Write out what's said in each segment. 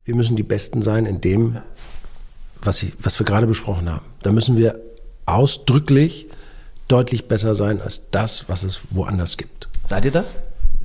wir müssen die Besten sein in dem, was wir gerade besprochen haben. Da müssen wir ausdrücklich deutlich besser sein als das, was es woanders gibt. Seid ihr das?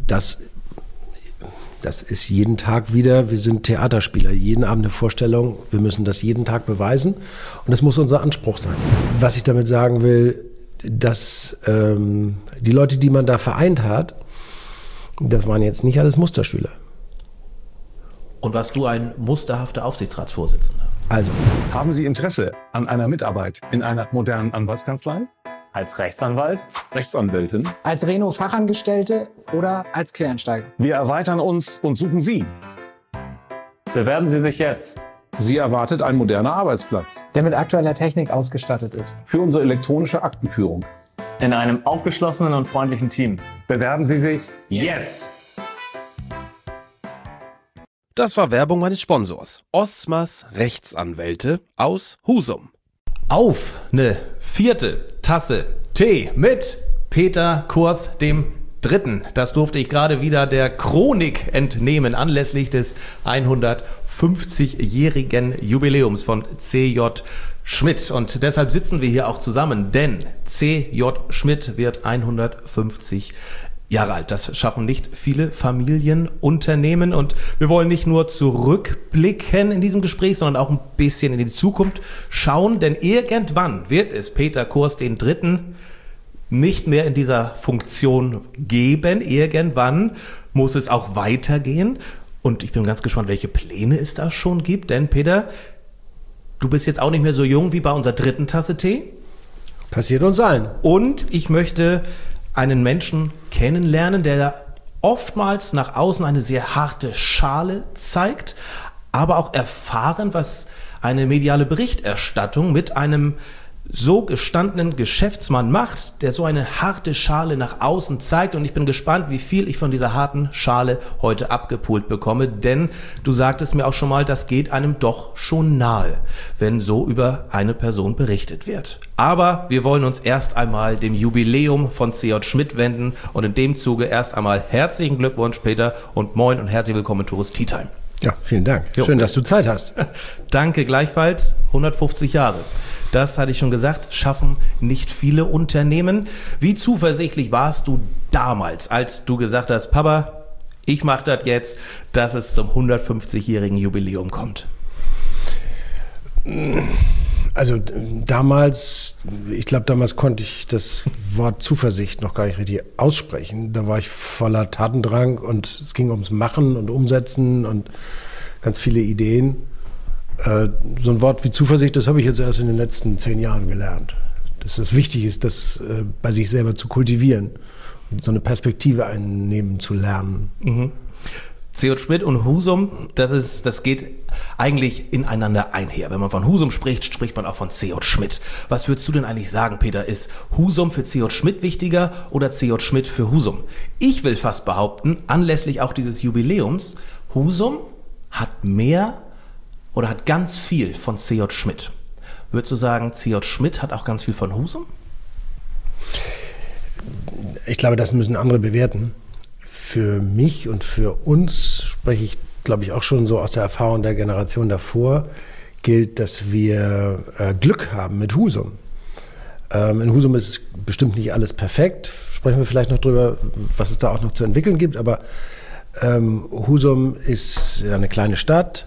Das ist jeden Tag wieder, wir sind Theaterspieler, jeden Abend eine Vorstellung, wir müssen das jeden Tag beweisen und das muss unser Anspruch sein. Was ich damit sagen will, dass die Leute, die man da vereint hat, das waren jetzt nicht alles Musterschüler. Und warst du ein musterhafter Aufsichtsratsvorsitzender? Also. Haben Sie Interesse an einer Mitarbeit in einer modernen Anwaltskanzlei? Als Rechtsanwalt? Rechtsanwältin? Als Reno-Fachangestellte oder als Quereinsteiger? Wir erweitern uns und suchen Sie. Bewerben Sie sich jetzt. Sie erwartet ein moderner Arbeitsplatz. Der mit aktueller Technik ausgestattet ist. Für unsere elektronische Aktenführung. In einem aufgeschlossenen und freundlichen Team. Bewerben Sie sich Jetzt! Das war Werbung meines Sponsors. Osmas Rechtsanwälte aus Husum. Auf eine 4. Tasse Tee mit Peter Kurs dem Dritten. Das durfte ich gerade wieder der Chronik entnehmen, anlässlich des 150-jährigen Jubiläums von C.J. Schmidt. Und deshalb sitzen wir hier auch zusammen, denn C.J. Schmidt wird 150 Jahre alt. Das schaffen nicht viele Familienunternehmen und wir wollen nicht nur zurückblicken in diesem Gespräch, sondern auch ein bisschen in die Zukunft schauen, denn irgendwann wird es Peter Kurs den Dritten nicht mehr in dieser Funktion geben. Irgendwann muss es auch weitergehen und ich bin ganz gespannt, welche Pläne es da schon gibt, denn Peter, du bist jetzt auch nicht mehr so jung wie bei unserer 3. Tasse Tee. Passiert uns allen. Und ich möchte einen Menschen kennenlernen, der oftmals nach außen eine sehr harte Schale zeigt, aber auch erfahren, was eine mediale Berichterstattung mit einem so gestandenen Geschäftsmann macht, der so eine harte Schale nach außen zeigt. Und ich bin gespannt, wie viel ich von dieser harten Schale heute abgepult bekomme, denn du sagtest mir auch schon mal, das geht einem doch schon nahe, wenn so über eine Person berichtet wird. Aber wir wollen uns erst einmal dem Jubiläum von C.J. Schmidt wenden und in dem Zuge erst einmal herzlichen Glückwunsch, Peter, und moin und herzlich willkommen in Tourist Tea Time. Ja, vielen Dank. Jo. Schön, dass du Zeit hast. Danke, gleichfalls. 150 Jahre. Das hatte ich schon gesagt, schaffen nicht viele Unternehmen. Wie zuversichtlich warst du damals, als du gesagt hast, Papa, ich mache das jetzt, dass es zum 150-jährigen Jubiläum kommt? Also damals konnte ich das Wort Zuversicht noch gar nicht richtig aussprechen. Da war ich voller Tatendrang und es ging ums Machen und Umsetzen und ganz viele Ideen. So ein Wort wie Zuversicht, das habe ich jetzt erst in den letzten 10 Jahren gelernt. Dass es wichtig ist, das bei sich selber zu kultivieren und so eine Perspektive einnehmen zu lernen. Mhm. C.J. Schmidt und Husum, das geht eigentlich ineinander einher. Wenn man von Husum spricht, spricht man auch von C.J. Schmidt. Was würdest du denn eigentlich sagen, Peter? Ist Husum für C.J. Schmidt wichtiger oder C.J. Schmidt für Husum? Ich will fast behaupten, anlässlich auch dieses Jubiläums, Husum hat mehr oder hat ganz viel von C.J. Schmidt. Würdest du sagen, C.J. Schmidt hat auch ganz viel von Husum? Ich glaube, das müssen andere bewerten. Für mich und für uns spreche ich, glaube ich, auch schon so aus der Erfahrung der Generation davor, gilt, dass wir Glück haben mit Husum. In Husum ist bestimmt nicht alles perfekt. Sprechen wir vielleicht noch drüber, was es da auch noch zu entwickeln gibt. Aber Husum ist eine kleine Stadt,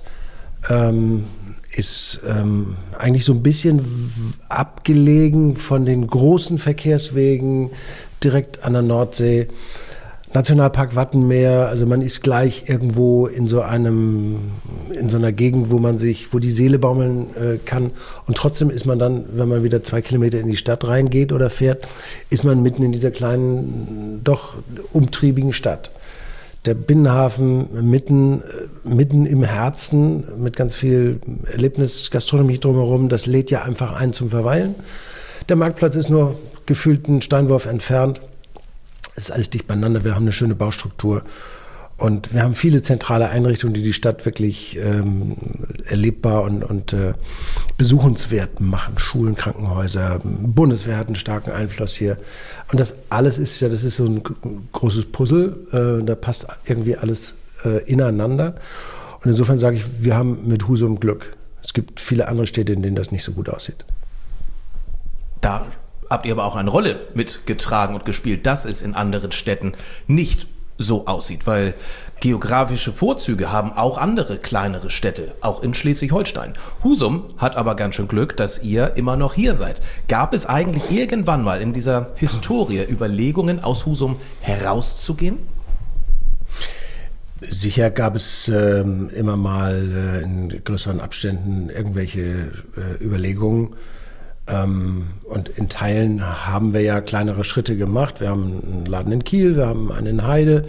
ist eigentlich so ein bisschen abgelegen von den großen Verkehrswegen direkt an der Nordsee. Nationalpark Wattenmeer, also man ist gleich irgendwo in so einer Gegend, wo die Seele baumeln kann. Und trotzdem ist man dann, wenn man wieder 2 Kilometer in die Stadt reingeht oder fährt, ist man mitten in dieser kleinen, doch umtriebigen Stadt. Der Binnenhafen mitten im Herzen mit ganz viel Erlebnisgastronomie drumherum, das lädt ja einfach ein zum Verweilen. Der Marktplatz ist nur gefühlt einen Steinwurf entfernt. Es ist alles dicht beieinander, wir haben eine schöne Baustruktur und wir haben viele zentrale Einrichtungen, die die Stadt wirklich erlebbar und besuchenswert machen. Schulen, Krankenhäuser, Bundeswehr hat einen starken Einfluss hier. Und das alles ist ja, das ist so ein großes Puzzle, da passt irgendwie alles ineinander. Und insofern sage ich, wir haben mit Husum Glück. Es gibt viele andere Städte, in denen das nicht so gut aussieht. Da habt ihr aber auch eine Rolle mitgetragen und gespielt, dass es in anderen Städten nicht so aussieht, weil geografische Vorzüge haben auch andere kleinere Städte, auch in Schleswig-Holstein. Husum hat aber ganz schön Glück, dass ihr immer noch hier seid. Gab es eigentlich irgendwann mal in dieser Historie Überlegungen, aus Husum herauszugehen? Sicher gab es immer mal in größeren Abständen irgendwelche Überlegungen. Und in Teilen haben wir ja kleinere Schritte gemacht. Wir haben einen Laden in Kiel, wir haben einen in Heide,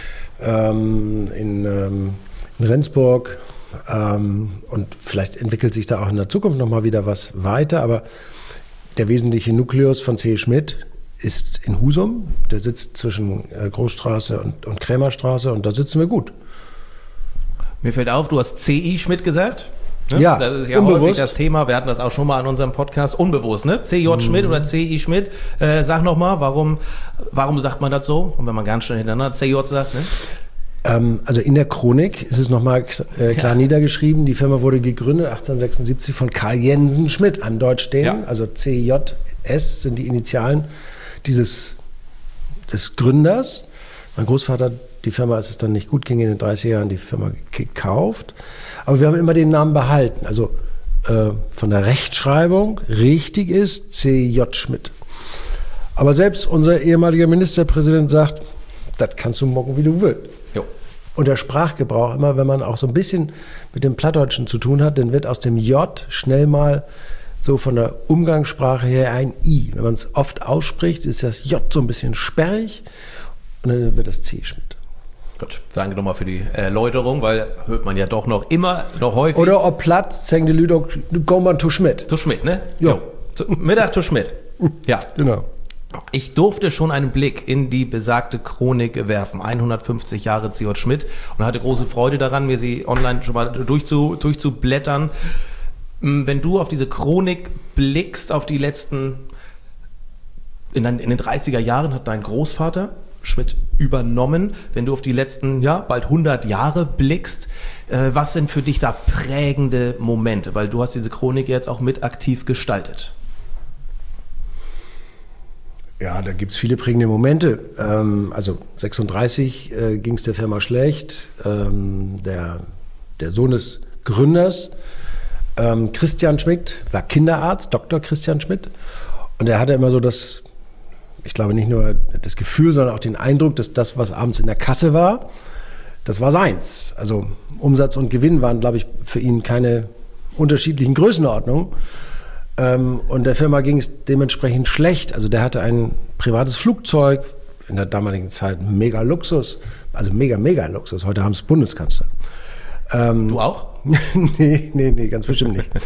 in Rendsburg. Und vielleicht entwickelt sich da auch in der Zukunft nochmal wieder was weiter. Aber der wesentliche Nukleus von C.E. Schmidt ist in Husum. Der sitzt zwischen Großstraße und Krämerstraße und da sitzen wir gut. Mir fällt auf, du hast C.I. Schmidt gesagt. Ne? Ja, das ist ja unbewusst. häufig das Thema. Wir hatten das auch schon mal in unserem Podcast. Unbewusst, ne? C.J. Schmidt oder C.I. Schmidt. Sag nochmal, warum sagt man das so? Und wenn man ganz schnell hintereinander C.J. sagt, ne? Also in der Chronik ist es nochmal klar niedergeschrieben. Die Firma wurde gegründet 1876 von Karl Jensen Schmidt, einem Deutschdänen. Ja. Also CJS sind die Initialen des Gründers. Mein Großvater, die Firma, als es dann nicht gut ging in den 30er Jahren, die Firma gekauft. Aber wir haben immer den Namen behalten. Also von der Rechtschreibung richtig ist C.J. Schmidt. Aber selbst unser ehemaliger Ministerpräsident sagt, das kannst du mocken, wie du willst. Jo. Und der Sprachgebrauch immer, wenn man auch so ein bisschen mit dem Plattdeutschen zu tun hat, dann wird aus dem J schnell mal so von der Umgangssprache her ein I. Wenn man es oft ausspricht, ist das J so ein bisschen sperrig und dann wird das C Schmidt. Gut, danke nochmal für die Erläuterung, weil hört man ja doch noch häufig. Oder ob platt, zeng de Lüdok, go man to Schmidt. Zu Schmidt, ne? Jo. Mittag zu Schmidt. Ja. Genau. Ich durfte schon einen Blick in die besagte Chronik werfen, 150 Jahre C.J. Schmidt, und hatte große Freude daran, mir sie online schon mal durchzublättern. Wenn du auf diese Chronik blickst, auf die letzten, in den 30er Jahren hat dein Großvater Schmidt übernommen. Wenn du auf die letzten, bald 100 Jahre blickst, was sind für dich da prägende Momente? Weil du hast diese Chronik jetzt auch mit aktiv gestaltet. Ja, da gibt es viele prägende Momente. Also 36 ging es der Firma schlecht. Der Sohn des Gründers, Christian Schmidt, war Kinderarzt, Dr. Christian Schmidt. Und er hatte immer so ich glaube nicht nur das Gefühl, sondern auch den Eindruck, dass das, was abends in der Kasse war, das war seins. Also Umsatz und Gewinn waren, glaube ich, für ihn keine unterschiedlichen Größenordnungen. Und der Firma ging es dementsprechend schlecht. Also der hatte ein privates Flugzeug, in der damaligen Zeit mega Luxus, also mega Luxus. Heute haben es Bundeskanzler. Du auch? Nee, ganz bestimmt nicht.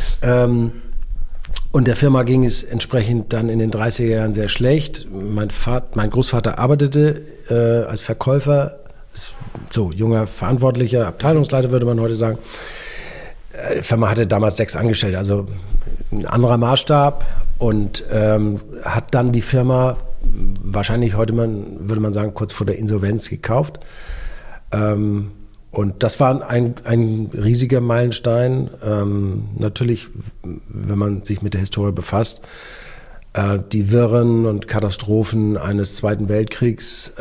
Und der Firma ging es entsprechend dann in den 30er Jahren sehr schlecht. Mein Großvater arbeitete als Verkäufer, so junger Verantwortlicher, Abteilungsleiter würde man heute sagen. Die Firma hatte damals 6 Angestellte, also ein anderer Maßstab, und hat dann die Firma wahrscheinlich würde man sagen, kurz vor der Insolvenz gekauft. Und das war ein riesiger Meilenstein. Natürlich, wenn man sich mit der Historie befasst, die Wirren und Katastrophen eines Zweiten Weltkriegs,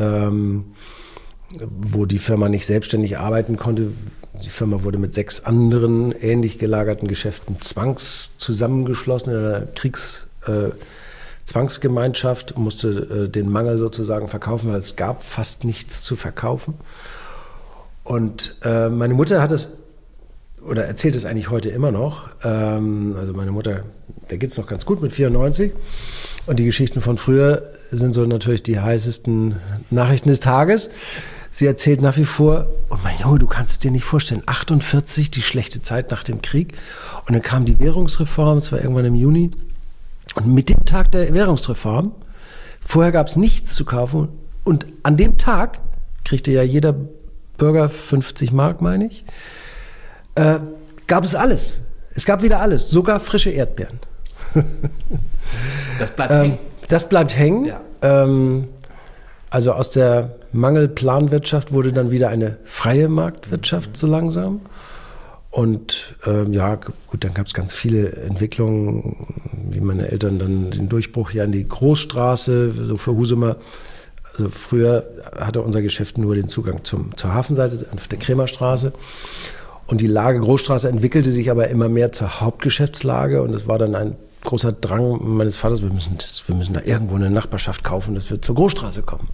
wo die Firma nicht selbstständig arbeiten konnte. Die Firma wurde mit 6 anderen ähnlich gelagerten Geschäften zusammengeschlossen in einer Zwangsgemeinschaft, musste den Mangel sozusagen verkaufen, weil es gab fast nichts zu verkaufen. Und meine Mutter hat es, oder erzählt es eigentlich heute immer noch, also meine Mutter, der geht es noch ganz gut mit 94, und die Geschichten von früher sind so natürlich die heißesten Nachrichten des Tages. Sie erzählt nach wie vor, und mein Junge, du kannst es dir nicht vorstellen, 48, die schlechte Zeit nach dem Krieg, und dann kam die Währungsreform, es war irgendwann im Juni, und mit dem Tag der Währungsreform, vorher gab es nichts zu kaufen, und an dem Tag kriegte ja jeder Bürger 50 Mark, meine ich, gab es alles. Es gab wieder alles, sogar frische Erdbeeren. Das bleibt hängen. Das bleibt hängen. Ja. Also aus der Mangelplanwirtschaft wurde dann wieder eine freie Marktwirtschaft so langsam. Und ja, gut, dann gab es ganz viele Entwicklungen, wie meine Eltern dann den Durchbruch hier an die Großstraße, so für Husumer. Also früher hatte unser Geschäft nur den Zugang zur Hafenseite, auf der Krämerstraße. Und die Lage Großstraße entwickelte sich aber immer mehr zur Hauptgeschäftslage. Und es war dann ein großer Drang meines Vaters, wir müssen da irgendwo eine Nachbarschaft kaufen, dass wir zur Großstraße kommen.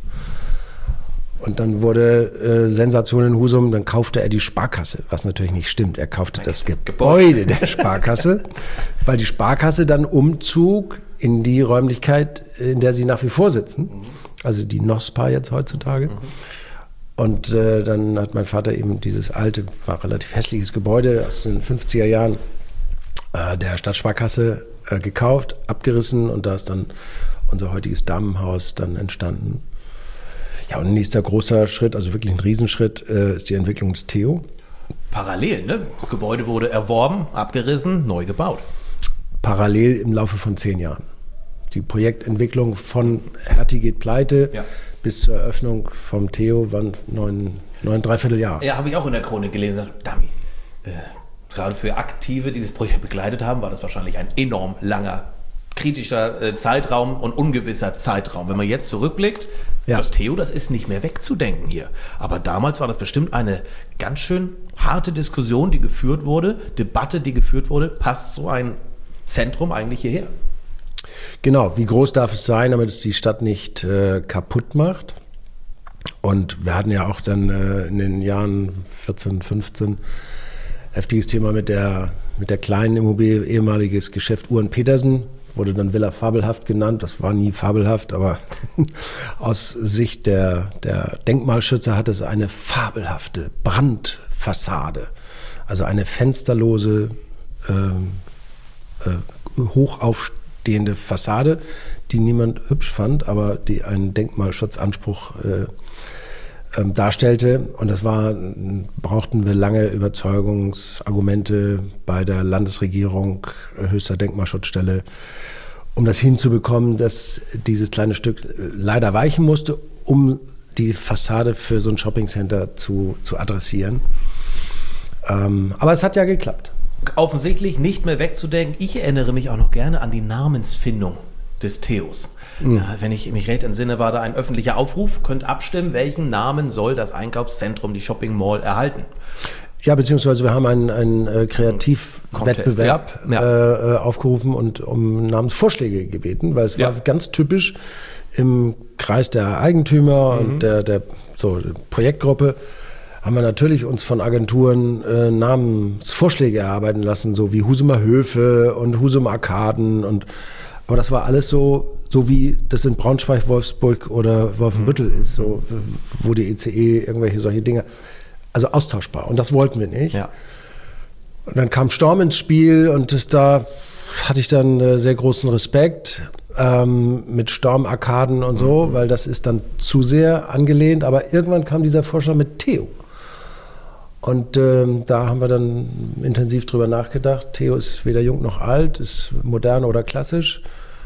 Und dann wurde Sensation in Husum, dann kaufte er die Sparkasse, was natürlich nicht stimmt. Er kaufte das Gebäude der Sparkasse, weil die Sparkasse dann umzog in die Räumlichkeit, in der sie nach wie vor sitzen, also die NOSPA jetzt heutzutage. Und dann hat mein Vater eben dieses alte, war relativ hässliches Gebäude aus den 50er Jahren der Stadtsparkasse gekauft, abgerissen und da ist dann unser heutiges Damenhaus dann entstanden. Ja, und ein nächster großer Schritt, also wirklich ein Riesenschritt, ist die Entwicklung des Theo. Parallel, ne? Gebäude wurde erworben, abgerissen, neu gebaut. Parallel im Laufe von 10 Jahren. Die Projektentwicklung von Hertie geht pleite bis zur Eröffnung vom Theo waren 9,75 Jahre. Ja, habe ich auch in der Chronik gelesen. Dami, gerade für Aktive, die das Projekt begleitet haben, war das wahrscheinlich ein enorm langer, kritischer Zeitraum und ungewisser Zeitraum. Wenn man jetzt zurückblickt, das Theo, das ist nicht mehr wegzudenken hier. Aber damals war das bestimmt eine ganz schön harte Diskussion, die geführt wurde, Debatte, die geführt wurde. Passt so ein Zentrum eigentlich hierher? Genau, wie groß darf es sein, damit es die Stadt nicht kaputt macht? Und wir hatten ja auch dann in den Jahren 14, 15 heftiges Thema mit der kleinen Immobilie, ehemaliges Geschäft Uhren-Petersen, wurde dann Villa Fabelhaft genannt. Das war nie fabelhaft, aber aus Sicht der Denkmalschützer hat es eine fabelhafte Brandfassade. Also eine fensterlose, hochaufstehende Fassade, die niemand hübsch fand, aber die einen Denkmalschutzanspruch darstellte. Und brauchten wir lange Überzeugungsargumente bei der Landesregierung, höchster Denkmalschutzstelle, um das hinzubekommen, dass dieses kleine Stück leider weichen musste, um die Fassade für so ein Shoppingcenter zu adressieren. Aber es hat ja geklappt. Offensichtlich nicht mehr wegzudenken. Ich erinnere mich auch noch gerne an die Namensfindung des Theos. Ja, wenn ich mich recht entsinne, war da ein öffentlicher Aufruf, könnt abstimmen, welchen Namen soll das Einkaufszentrum, die Shopping Mall erhalten. Ja, beziehungsweise wir haben einen Kreativwettbewerb aufgerufen und um Namensvorschläge gebeten, weil es war ganz typisch im Kreis der Eigentümer und der Projektgruppe haben wir natürlich uns von Agenturen Namensvorschläge erarbeiten lassen, so wie Husumer Höfe und Husumer Arkaden aber das war alles so wie das in Braunschweig, Wolfsburg oder Wolfenbüttel ist, so wo die ECE irgendwelche solche Dinge, also austauschbar. Und das wollten wir nicht. Ja. Und dann kam Storm ins Spiel und da hatte ich dann sehr großen Respekt mit Stormarkaden und so, weil das ist dann zu sehr angelehnt. Aber irgendwann kam dieser Vorschlag mit Theo. Und da haben wir dann intensiv drüber nachgedacht. Theo ist weder jung noch alt, ist modern oder klassisch.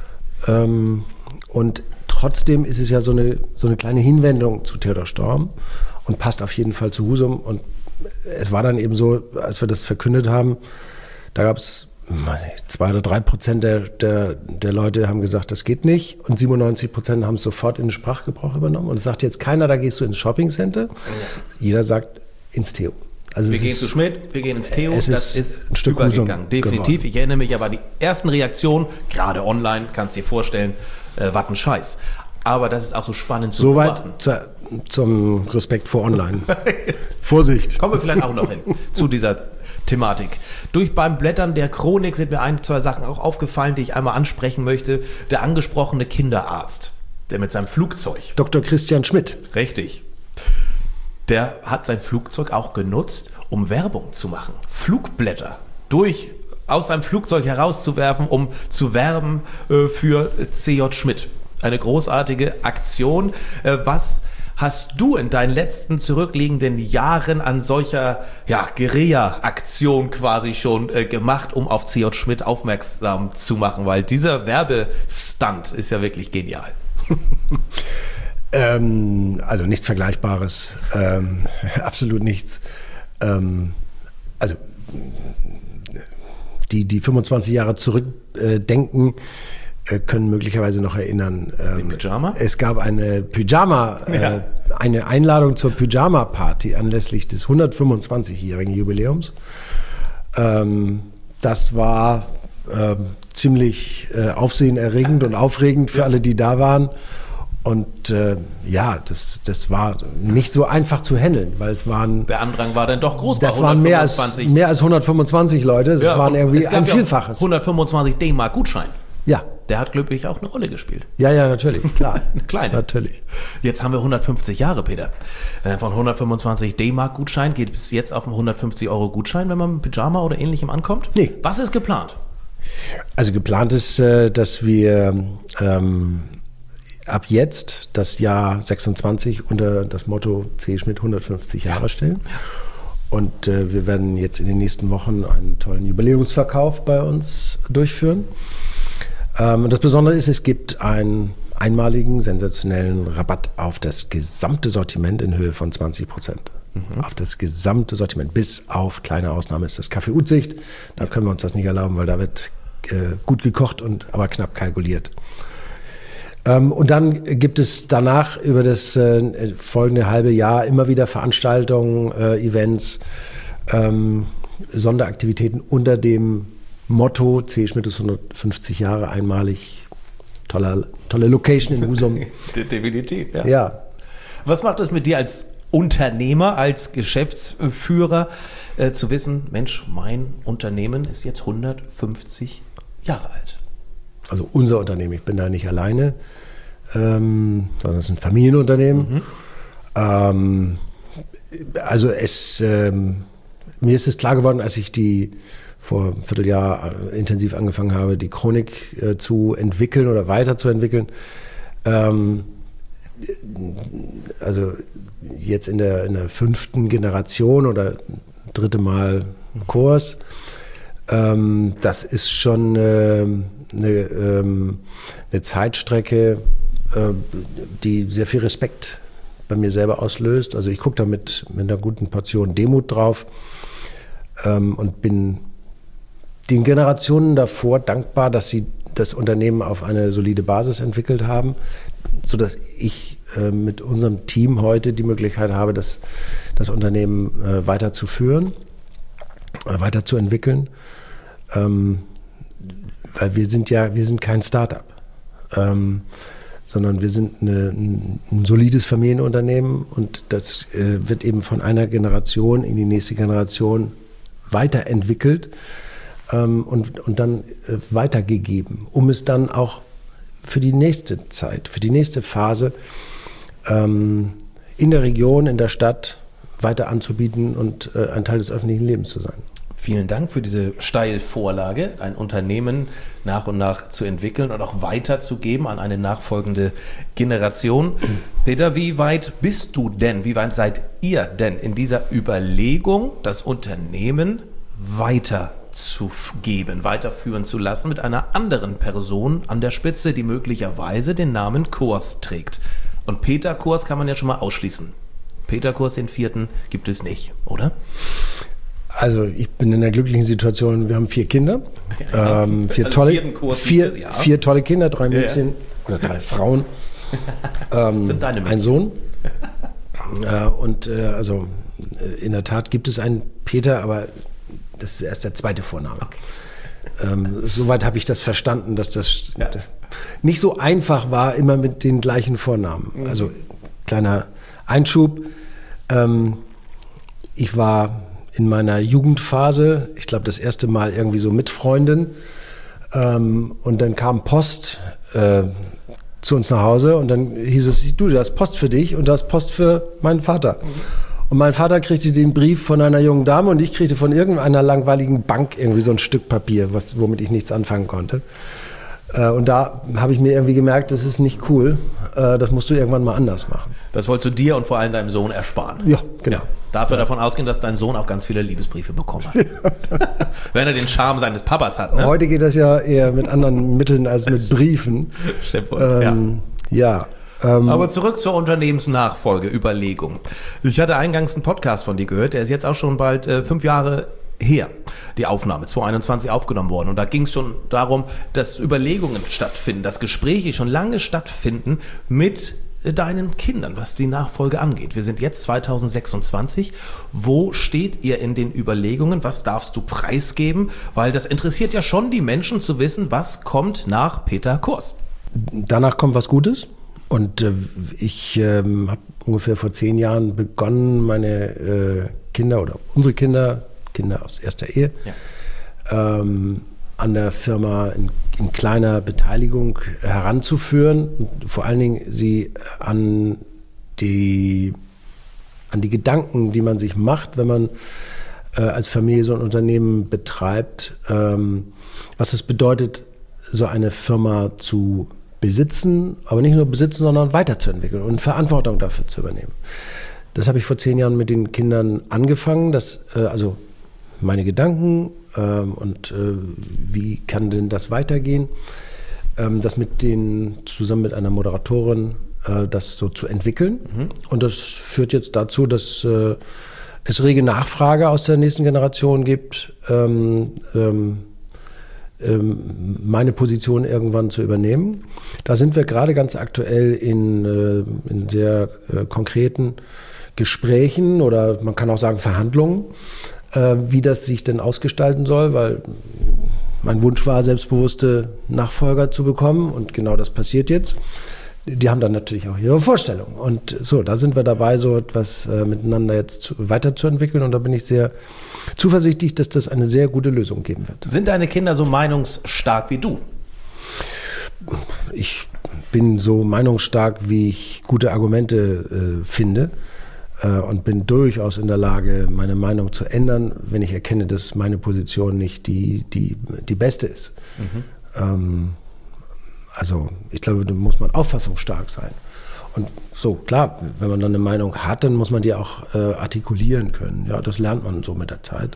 Und trotzdem ist es ja so eine kleine Hinwendung zu Theodor Storm und passt auf jeden Fall zu Husum. Und es war dann eben so, als wir das verkündet haben, da gab es 2 oder 3% der Leute haben gesagt, das geht nicht. Und 97% haben es sofort in den Sprachgebrauch übernommen. Und es sagt jetzt keiner, da gehst du ins Shoppingcenter. Jeder sagt ins Theo. Also wir gehen zu Schmidt, wir gehen ins Theo, das ist ein Stück übergegangen, definitiv. Ich erinnere mich aber an die ersten Reaktionen, gerade online, kannst dir vorstellen, was ein Scheiß. Aber das ist auch so spannend zu beobachten. Soweit zum Respekt vor online. Vorsicht. Kommen wir vielleicht auch noch hin zu dieser Thematik. Beim Blättern der Chronik sind mir 1, 2 Sachen auch aufgefallen, die ich einmal ansprechen möchte. Der angesprochene Kinderarzt, der mit seinem Flugzeug. Dr. Christian Schmidt. Richtig. Der hat sein Flugzeug auch genutzt, um Werbung zu machen. Flugblätter aus seinem Flugzeug herauszuwerfen, um zu werben für C.J. Schmidt. Eine großartige Aktion. Was hast du in deinen letzten zurückliegenden Jahren an solcher Guerilla-Aktion quasi schon gemacht, um auf C.J. Schmidt aufmerksam zu machen? Weil dieser Werbestunt ist ja wirklich genial. Also nichts Vergleichbares, absolut nichts. Also die 25 Jahre zurückdenken, können möglicherweise noch erinnern. Pyjama? Es gab eine eine Einladung zur Pyjama-Party anlässlich des 125-jährigen Jubiläums. Das war ziemlich aufsehenerregend und aufregend für alle, die da waren. Und das war nicht so einfach zu handeln, weil es waren... Der Andrang war dann doch groß. Das waren mehr als 125 Leute. Das waren irgendwie ein Vielfaches. 125 D-Mark Gutschein. Ja. Der hat glücklich auch eine Rolle gespielt. Ja, natürlich, klar. Eine kleine. Natürlich. Jetzt haben wir 150 Jahre, Peter. Von 125 D-Mark Gutschein geht es jetzt auf einen 150 Euro Gutschein, wenn man mit Pyjama oder Ähnlichem ankommt? Nee. Was ist geplant? Also geplant ist, dass wir ab jetzt das Jahr 26 unter das Motto C. Schmidt 150 Jahre stellen. Und wir werden jetzt in den nächsten Wochen einen tollen Jubiläumsverkauf bei uns durchführen. Und das Besondere ist, es gibt einen einmaligen, sensationellen Rabatt auf das gesamte Sortiment in Höhe von 20%. Auf das gesamte Sortiment, bis auf kleine Ausnahme ist das Café Utsicht. Da können wir uns das nicht erlauben, weil da wird gut gekocht und aber knapp kalkuliert. Und dann gibt es danach über das folgende halbe Jahr immer wieder Veranstaltungen, Events, Sonderaktivitäten unter dem Motto C. Schmidt ist 150 Jahre einmalig. Tolle Location in Husum. Definitiv, ja. Ja. Was macht es mit dir als Unternehmer, als Geschäftsführer, zu wissen, Mensch, mein Unternehmen ist jetzt 150 Jahre alt? Also unser Unternehmen, ich bin da nicht alleine, sondern es ist ein Familienunternehmen. Also mir ist es klar geworden, als ich vor einem Vierteljahr intensiv angefangen habe, die Chronik zu entwickeln oder weiterzuentwickeln. Also jetzt in der 5. Generation oder 3. Mal Kurs. Das ist schon eine Zeitstrecke, die sehr viel Respekt bei mir selber auslöst. Also ich gucke da mit einer guten Portion Demut drauf und bin den Generationen davor dankbar, dass sie das Unternehmen auf eine solide Basis entwickelt haben, sodass ich mit unserem Team heute die Möglichkeit habe, das Unternehmen weiterzuführen, weiterzuentwickeln. Weil wir sind kein Start-up, sondern wir sind ein solides Familienunternehmen und das wird eben von einer Generation in die nächste Generation weiterentwickelt und dann weitergegeben, um es dann auch für die nächste Zeit, für die nächste Phase in der Region, in der Stadt weiter anzubieten und ein Teil des öffentlichen Lebens zu sein. Vielen Dank für diese Steilvorlage, ein Unternehmen nach und nach zu entwickeln und auch weiterzugeben an eine nachfolgende Generation. Peter, wie weit bist du denn, wie weit seid ihr denn in dieser Überlegung, das Unternehmen weiterzugeben, weiterführen zu lassen mit einer anderen Person an der Spitze, die möglicherweise den Namen Kurs trägt? Und Peter Kurs kann man ja schon mal ausschließen. Peter Kurs den 4. gibt es nicht, oder? Also ich bin in der glücklichen Situation, wir haben 4 Kinder, Ja, vier tolle Kinder, 3 Mädchen oder 3 Frauen, Sind deine Mädchen? ein Sohn. Also in der Tat gibt es einen Peter, aber das ist erst der 2. Vorname. Okay. Soweit habe ich das verstanden, dass das nicht so einfach war, immer mit den gleichen Vornamen. Also kleiner Einschub. Ich war in meiner Jugendphase, ich glaube das erste Mal irgendwie so mit Freundin, und dann kam Post zu uns nach Hause und dann hieß es, du, da ist Post für dich und da ist Post für meinen Vater. Und mein Vater kriegte den Brief von einer jungen Dame und ich kriegte von irgendeiner langweiligen Bank irgendwie so ein Stück Papier, womit ich nichts anfangen konnte. Und da habe ich mir irgendwie gemerkt, das ist nicht cool, das musst du irgendwann mal anders machen. Das wolltest du dir und vor allem deinem Sohn ersparen. Ja, genau. Darf er davon ausgehen, dass dein Sohn auch ganz viele Liebesbriefe bekommen hat. Wenn er den Charme seines Papas hat. Ne? Heute geht das ja eher mit anderen Mitteln als mit Briefen. Stimmt, Ja. Aber zurück zur Unternehmensnachfolgeüberlegung. Ich hatte eingangs einen Podcast von dir gehört, der ist jetzt auch schon bald 5 Jahre her, die Aufnahme, 2021 aufgenommen worden. Und da ging es schon darum, dass Überlegungen stattfinden, dass Gespräche schon lange stattfinden mit deinen Kindern, was die Nachfolge angeht. Wir sind jetzt 2026. Wo steht ihr in den Überlegungen? Was darfst du preisgeben? Weil das interessiert ja schon die Menschen zu wissen, was kommt nach Peter Kurs. Danach kommt was Gutes. Und ich habe ungefähr vor 10 Jahren begonnen, meine Kinder oder unsere Kinder aus erster Ehe, an der Firma in kleiner Beteiligung heranzuführen und vor allen Dingen sie an die Gedanken, die man sich macht, wenn man als Familie so ein Unternehmen betreibt, was es bedeutet, so eine Firma zu besitzen, aber nicht nur besitzen, sondern weiterzuentwickeln und Verantwortung dafür zu übernehmen. Das habe ich vor 10 Jahren mit den Kindern angefangen, also meine Gedanken und wie kann denn das weitergehen, das zusammen mit einer Moderatorin das so zu entwickeln. Und das führt jetzt dazu, dass es rege Nachfrage aus der nächsten Generation gibt, meine Position irgendwann zu übernehmen. Da sind wir gerade ganz aktuell in sehr konkreten Gesprächen oder man kann auch sagen Verhandlungen, wie das sich denn ausgestalten soll, weil mein Wunsch war, selbstbewusste Nachfolger zu bekommen und genau das passiert jetzt. Die haben dann natürlich auch ihre Vorstellungen und so, da sind wir dabei, so etwas miteinander jetzt weiterzuentwickeln und da bin ich sehr zuversichtlich, dass das eine sehr gute Lösung geben wird. Sind deine Kinder so meinungsstark wie du? Ich bin so meinungsstark, wie ich gute Argumente finde und bin durchaus in der Lage, meine Meinung zu ändern, wenn ich erkenne, dass meine Position nicht die beste ist. Also ich glaube, da muss man auffassungsstark sein. Und so, klar, wenn man dann eine Meinung hat, dann muss man die auch artikulieren können. Ja, das lernt man so mit der Zeit.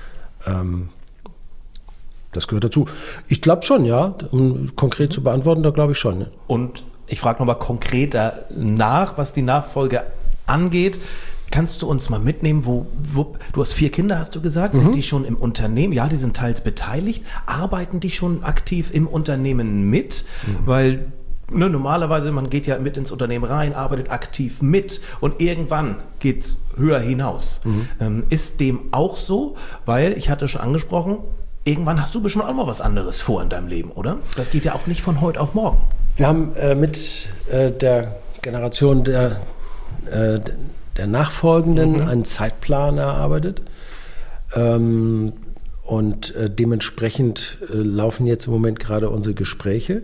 Das gehört dazu. Ich glaube schon, ja, um konkret zu beantworten, da glaube ich schon. Ja. Und ich frage nochmal konkreter nach, was die Nachfolge angeht. Kannst du uns mal mitnehmen, du hast 4 Kinder, hast du gesagt, sind die schon im Unternehmen? Ja, die sind teils beteiligt. Arbeiten die schon aktiv im Unternehmen mit? Weil normalerweise, man geht ja mit ins Unternehmen rein, arbeitet aktiv mit und irgendwann geht es höher hinaus. Ist dem auch so? Weil, ich hatte schon angesprochen, irgendwann hast du bestimmt auch mal was anderes vor in deinem Leben, oder? Das geht ja auch nicht von heute auf morgen. Wir haben mit der Generation der Nachfolgenden einen Zeitplan erarbeitet und dementsprechend laufen jetzt im Moment gerade unsere Gespräche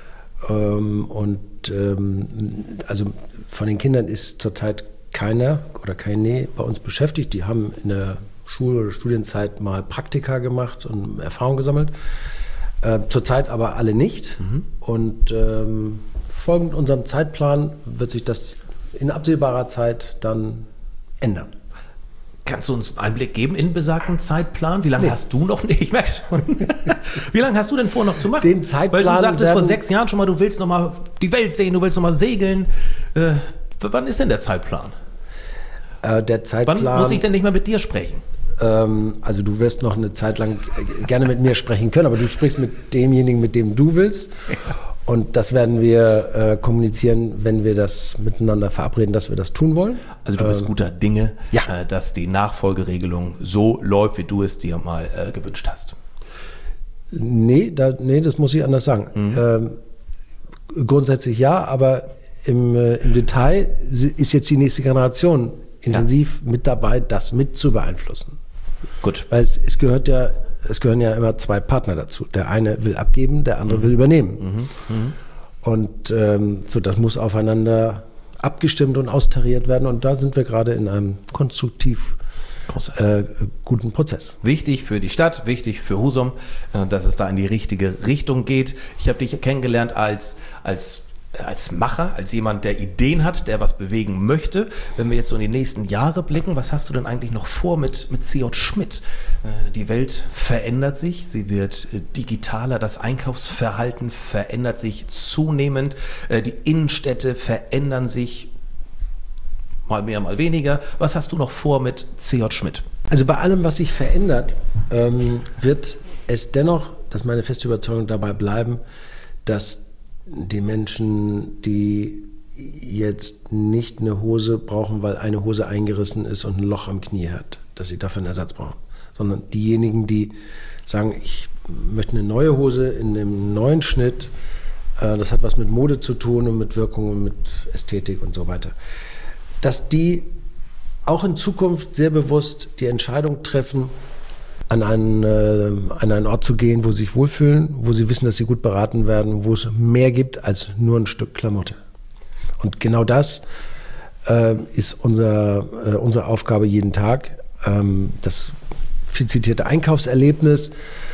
also von den Kindern ist zurzeit keiner oder keine bei uns beschäftigt. Die haben in der Schul- oder Studienzeit mal Praktika gemacht und Erfahrung gesammelt. Zurzeit aber alle nicht. Und folgend unserem Zeitplan wird sich das in absehbarer Zeit dann ändern. Kannst du uns einen Einblick geben in besagten Zeitplan? Wie lange hast du noch? Nee, ich merke schon. Wie lange hast du denn vor, noch zu machen? Den Zeitplan. Weil du sagtest vor 6 Jahren schon mal, du willst noch mal die Welt sehen, du willst noch mal segeln. Wann ist denn der Zeitplan? Der Zeitplan. Wann muss ich denn nicht mehr mit dir sprechen? Also du wirst noch eine Zeit lang gerne mit mir sprechen können, aber du sprichst mit demjenigen, mit dem du willst. Ja. Und das werden wir kommunizieren, wenn wir das miteinander verabreden, dass wir das tun wollen. Also du bist guter Dinge, dass die Nachfolgeregelung so läuft, wie du es dir mal gewünscht hast. Nee, das muss ich anders sagen. Grundsätzlich ja, aber im Detail ist jetzt die nächste Generation intensiv mit dabei, das mit zu beeinflussen. Gut. Weil es gehören ja immer 2 Partner dazu. Der eine will abgeben, der andere will übernehmen. Und so, das muss aufeinander abgestimmt und austariert werden. Und da sind wir gerade in einem konstruktiv guten Prozess. Wichtig für die Stadt, wichtig für Husum, dass es da in die richtige Richtung geht. Ich habe dich kennengelernt als als Macher, als jemand, der Ideen hat, der was bewegen möchte. Wenn wir jetzt so in die nächsten Jahre blicken, was hast du denn eigentlich noch vor mit C.J. Schmidt? Die Welt verändert sich, sie wird digitaler, das Einkaufsverhalten verändert sich zunehmend, die Innenstädte verändern sich, mal mehr, mal weniger. Was hast du noch vor mit C.J. Schmidt? Also bei allem, was sich verändert, wird es dennoch, das ist meine feste Überzeugung, dabei bleiben, dass die Menschen, die jetzt nicht eine Hose brauchen, weil eine Hose eingerissen ist und ein Loch am Knie hat, dass sie dafür einen Ersatz brauchen, sondern diejenigen, die sagen, ich möchte eine neue Hose in einem neuen Schnitt, das hat was mit Mode zu tun und mit Wirkung und mit Ästhetik und so weiter, dass die auch in Zukunft sehr bewusst die Entscheidung treffen, an einen Ort zu gehen, wo sie sich wohlfühlen, wo sie wissen, dass sie gut beraten werden, wo es mehr gibt als nur ein Stück Klamotte. Und genau das ist unsere Aufgabe jeden Tag. Das viel zitierte Einkaufserlebnis,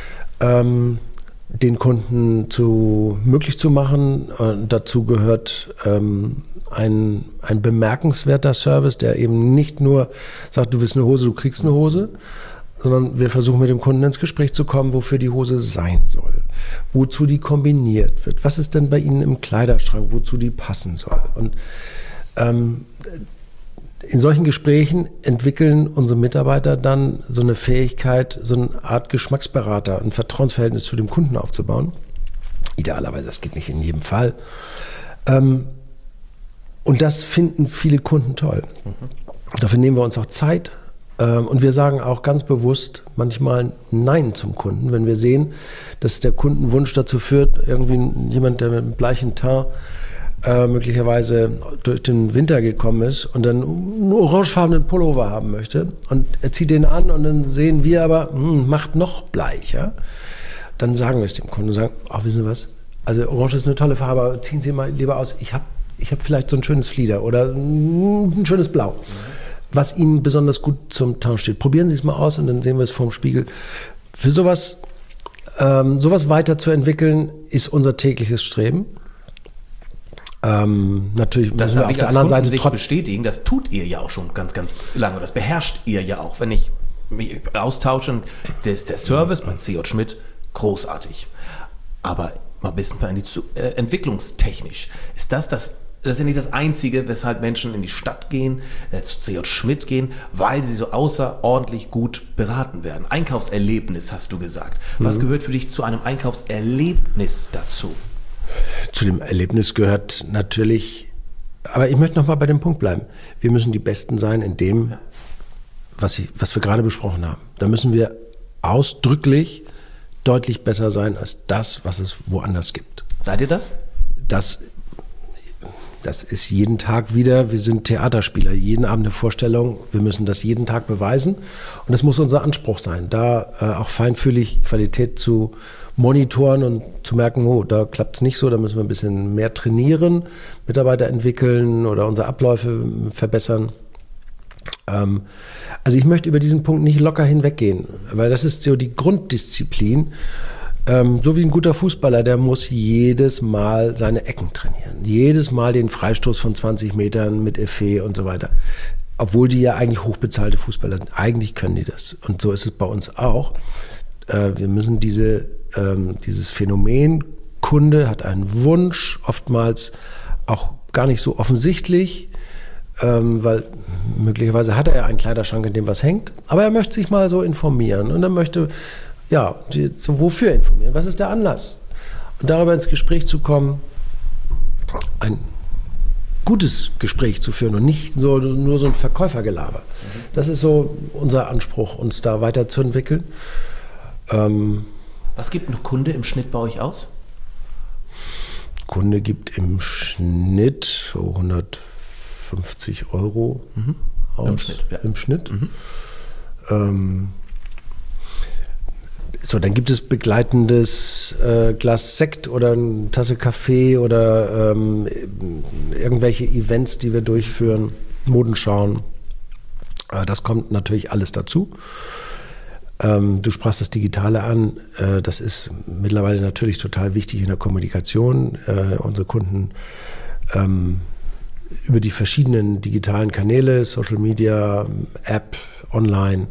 den Kunden möglich zu machen. Dazu gehört ein bemerkenswerter Service, der eben nicht nur sagt, du willst eine Hose, du kriegst eine Hose, sondern wir versuchen mit dem Kunden ins Gespräch zu kommen, wofür die Hose sein soll, wozu die kombiniert wird, was ist denn bei Ihnen im Kleiderschrank, wozu die passen soll. Und in solchen Gesprächen entwickeln unsere Mitarbeiter dann so eine Fähigkeit, so eine Art Geschmacksberater, ein Vertrauensverhältnis zu dem Kunden aufzubauen. Idealerweise, das geht nicht in jedem Fall. Und das finden viele Kunden toll. Dafür nehmen wir uns auch Zeit. Und wir sagen auch ganz bewusst manchmal Nein zum Kunden, wenn wir sehen, dass der Kundenwunsch dazu führt, irgendwie jemand, der mit einem bleichen Teint möglicherweise durch den Winter gekommen ist und dann einen orangefarbenen Pullover haben möchte und er zieht den an und dann sehen wir aber, macht noch bleicher. Dann sagen wir es dem Kunden und sagen, wissen Sie was, also Orange ist eine tolle Farbe, aber ziehen Sie mal lieber aus, ich hab vielleicht so ein schönes Flieder oder ein schönes Blau, was Ihnen besonders gut zum Teint steht. Probieren Sie es mal aus und dann sehen wir es vorm Spiegel. Für sowas weiterzuentwickeln, ist unser tägliches Streben. Natürlich das müssen wir auf der anderen Seite sich bestätigen, das tut ihr ja auch schon ganz, ganz lange. Das beherrscht ihr ja auch. Wenn ich mich austausche, der Service bei C.J. Schmidt großartig. Aber mal ein bisschen entwicklungstechnisch. Das ist ja nicht das Einzige, weshalb Menschen in die Stadt gehen, zu C.J. Schmidt gehen, weil sie so außerordentlich gut beraten werden. Einkaufserlebnis, hast du gesagt. Was gehört für dich zu einem Einkaufserlebnis dazu? Zu dem Erlebnis gehört natürlich, aber ich möchte noch mal bei dem Punkt bleiben. Wir müssen die Besten sein in dem, was wir gerade besprochen haben. Da müssen wir ausdrücklich deutlich besser sein als das, was es woanders gibt. Seid ihr das? Das ist jeden Tag wieder, wir sind Theaterspieler, jeden Abend eine Vorstellung, wir müssen das jeden Tag beweisen und das muss unser Anspruch sein, da auch feinfühlig Qualität zu monitoren und zu merken, da klappt es nicht so, da müssen wir ein bisschen mehr trainieren, Mitarbeiter entwickeln oder unsere Abläufe verbessern. Also ich möchte über diesen Punkt nicht locker hinweggehen, weil das ist so die Grunddisziplin. So wie ein guter Fußballer, der muss jedes Mal seine Ecken trainieren. Jedes Mal den Freistoß von 20 Metern mit Effet und so weiter. Obwohl die ja eigentlich hochbezahlte Fußballer sind. Eigentlich können die das. Und so ist es bei uns auch. Wir müssen dieses Phänomen, Kunde hat einen Wunsch, oftmals auch gar nicht so offensichtlich, weil möglicherweise hat er ja einen Kleiderschrank, in dem was hängt. Aber er möchte sich mal so informieren und er möchte... wofür informieren? Was ist der Anlass? Und darüber ins Gespräch zu kommen, ein gutes Gespräch zu führen und nicht nur so ein Verkäufergelaber. Das ist so unser Anspruch, uns da weiterzuentwickeln. Was gibt ein Kunde im Schnitt bei euch aus? Kunde gibt im Schnitt so 150 € aus. Im Schnitt, ja. Im Schnitt. So, dann gibt es begleitendes Glas Sekt oder eine Tasse Kaffee oder irgendwelche Events, die wir durchführen, Modenschauen. Das kommt natürlich alles dazu. Du sprachst das Digitale an. Das ist mittlerweile natürlich total wichtig in der Kommunikation. Unsere Kunden über die verschiedenen digitalen Kanäle, Social Media, App, Online,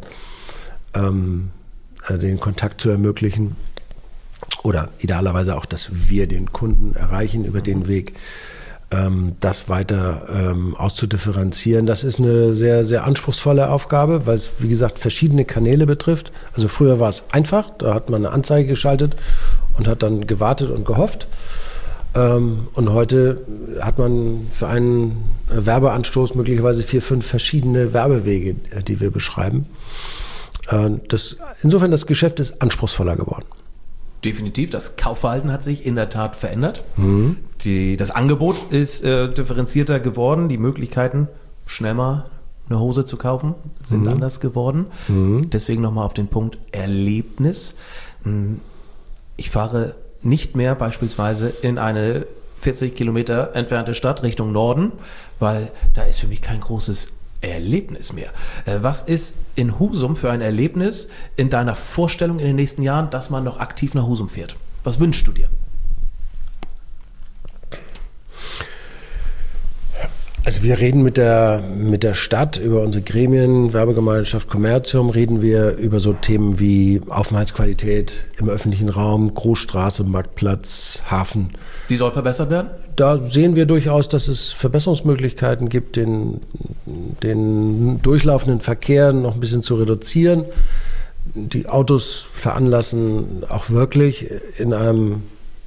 den Kontakt zu ermöglichen. Oder idealerweise auch, dass wir den Kunden erreichen über den Weg, das weiter auszudifferenzieren. Das ist eine sehr, sehr anspruchsvolle Aufgabe, weil es, wie gesagt, verschiedene Kanäle betrifft. Also früher war es einfach, da hat man eine Anzeige geschaltet und hat dann gewartet und gehofft. Und heute hat man für einen Werbeanstoß möglicherweise 4, 5 verschiedene Werbewege, die wir beschreiben. Insofern, das Geschäft ist anspruchsvoller geworden. Definitiv, das Kaufverhalten hat sich in der Tat verändert. Das Angebot ist differenzierter geworden. Die Möglichkeiten, schnell mal eine Hose zu kaufen, sind anders geworden. Deswegen nochmal auf den Punkt Erlebnis. Ich fahre nicht mehr beispielsweise in eine 40 Kilometer entfernte Stadt Richtung Norden, weil da ist für mich kein großes Erlebnis mehr. Was ist in Husum für ein Erlebnis in deiner Vorstellung in den nächsten Jahren, dass man noch aktiv nach Husum fährt? Was wünschst du dir? Also wir reden mit der Stadt über unsere Gremien, Werbegemeinschaft, Kommerzium, reden wir über so Themen wie Aufenthaltsqualität im öffentlichen Raum, Großstraße, Marktplatz, Hafen. Die soll verbessert werden? Da sehen wir durchaus, dass es Verbesserungsmöglichkeiten gibt, den durchlaufenden Verkehr noch ein bisschen zu reduzieren. Die Autos veranlassen auch wirklich in einem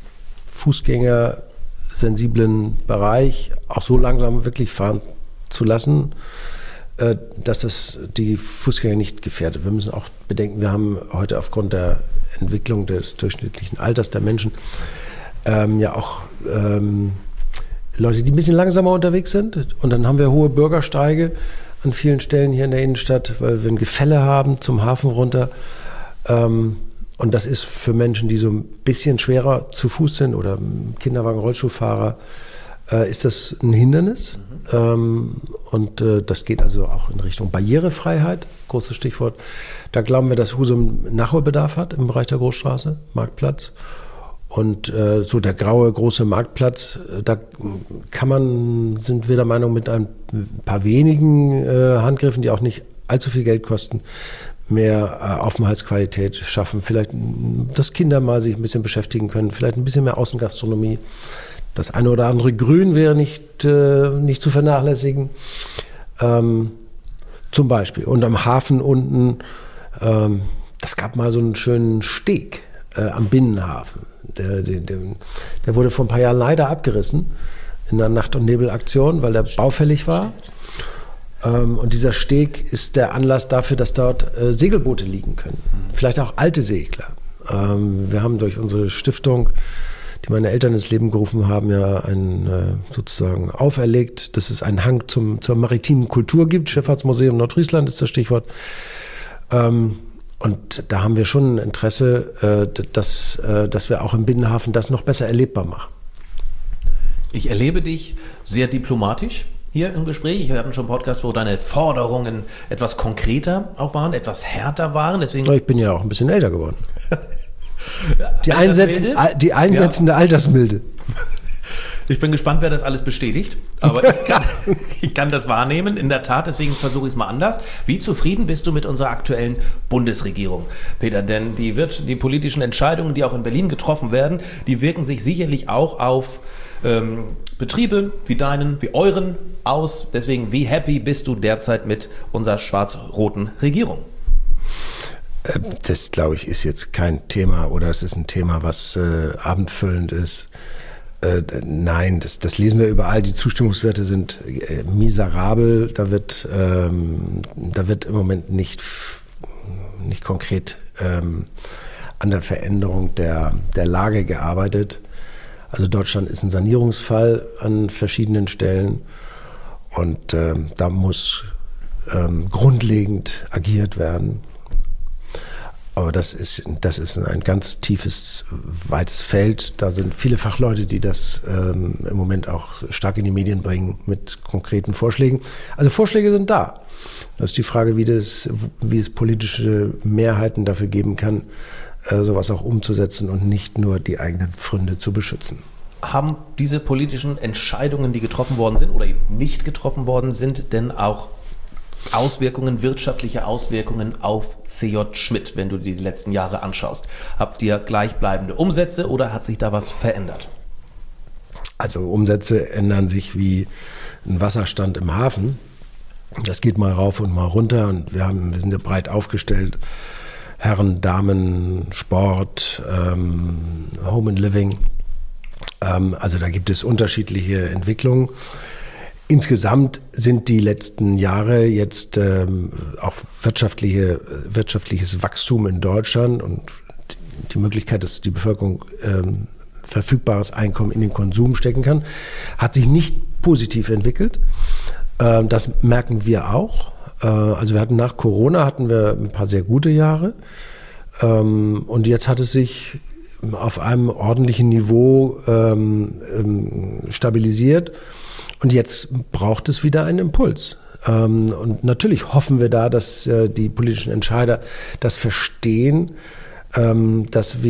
fußgängersensiblen Bereich auch so langsam wirklich fahren zu lassen, dass es die Fußgänger nicht gefährdet. Wir müssen auch bedenken, wir haben heute aufgrund der Entwicklung des durchschnittlichen Alters der Menschen ja auch Leute, die ein bisschen langsamer unterwegs sind. Und dann haben wir hohe Bürgersteige an vielen Stellen hier in der Innenstadt, weil wir ein Gefälle haben zum Hafen runter. Und das ist für Menschen, die so ein bisschen schwerer zu Fuß sind oder Kinderwagen, Rollstuhlfahrer, ist das ein Hindernis. Und das geht also auch in Richtung Barrierefreiheit, großes Stichwort. Da glauben wir, dass Husum Nachholbedarf hat im Bereich der Großstraße, Marktplatz. Und so der graue große Marktplatz, da sind wir der Meinung, mit ein paar wenigen Handgriffen, die auch nicht allzu viel Geld kosten, mehr Aufenthaltsqualität schaffen. Vielleicht, dass Kinder mal sich ein bisschen beschäftigen können, vielleicht ein bisschen mehr Außengastronomie. Das eine oder andere Grün wäre nicht zu vernachlässigen. Zum Beispiel. Und am Hafen unten, das gab mal so einen schönen Steg am Binnenhafen. Der wurde vor ein paar Jahren leider abgerissen in einer Nacht- und Nebelaktion, weil der baufällig war. Und dieser Steg ist der Anlass dafür, dass dort Segelboote liegen können. Vielleicht auch alte Segler. Wir haben durch unsere Stiftung, die meine Eltern ins Leben gerufen haben, ja sozusagen auferlegt, dass es einen Hang zur maritimen Kultur gibt. Schifffahrtsmuseum Nordfriesland ist das Stichwort. Und da haben wir schon ein Interesse, dass wir auch im Binnenhafen das noch besser erlebbar machen. Ich erlebe dich sehr diplomatisch hier im Gespräch. Wir hatten schon einen Podcast, wo deine Forderungen etwas konkreter auch waren, etwas härter waren. Deswegen Ich bin ja auch ein bisschen älter geworden. Die einsetzende Altersmilde. Ich bin gespannt, wer das alles bestätigt, aber ich kann das wahrnehmen, in der Tat, deswegen versuche ich es mal anders. Wie zufrieden bist du mit unserer aktuellen Bundesregierung, Peter? Denn die politischen Entscheidungen, die auch in Berlin getroffen werden, die wirken sich sicherlich auch auf Betriebe wie euren aus. Deswegen, wie happy bist du derzeit mit unserer schwarz-roten Regierung? Das, glaube ich, ist jetzt kein Thema oder es ist ein Thema, was abendfüllend ist. Nein, das lesen wir überall. Die Zustimmungswerte sind miserabel. Da wird im Moment nicht konkret an der Veränderung der Lage gearbeitet. Also Deutschland ist ein Sanierungsfall an verschiedenen Stellen und da muss grundlegend agiert werden. Aber das ist ein ganz tiefes, weites Feld. Da sind viele Fachleute, die das im Moment auch stark in die Medien bringen mit konkreten Vorschlägen. Also Vorschläge sind da. Das ist die Frage, wie es politische Mehrheiten dafür geben kann, sowas auch umzusetzen und nicht nur die eigenen Pfründe zu beschützen. Haben diese politischen Entscheidungen, die getroffen worden sind oder eben nicht getroffen worden sind, denn auch wirtschaftliche Auswirkungen auf CJ Schmidt, wenn du dir die letzten Jahre anschaust? Habt ihr gleichbleibende Umsätze oder hat sich da was verändert? Also Umsätze ändern sich wie ein Wasserstand im Hafen. Das geht mal rauf und mal runter und wir sind ja breit aufgestellt. Herren, Damen, Sport, Home and Living. Also da gibt es unterschiedliche Entwicklungen. Insgesamt sind die letzten Jahre jetzt auch wirtschaftliches Wachstum in Deutschland und die Möglichkeit, dass die Bevölkerung verfügbares Einkommen in den Konsum stecken kann, hat sich nicht positiv entwickelt. Das merken wir auch. Also nach Corona hatten wir ein paar sehr gute Jahre und jetzt hat es sich auf einem ordentlichen Niveau stabilisiert. Und jetzt braucht es wieder einen Impuls. Und natürlich hoffen wir da, dass die politischen Entscheider das verstehen, dass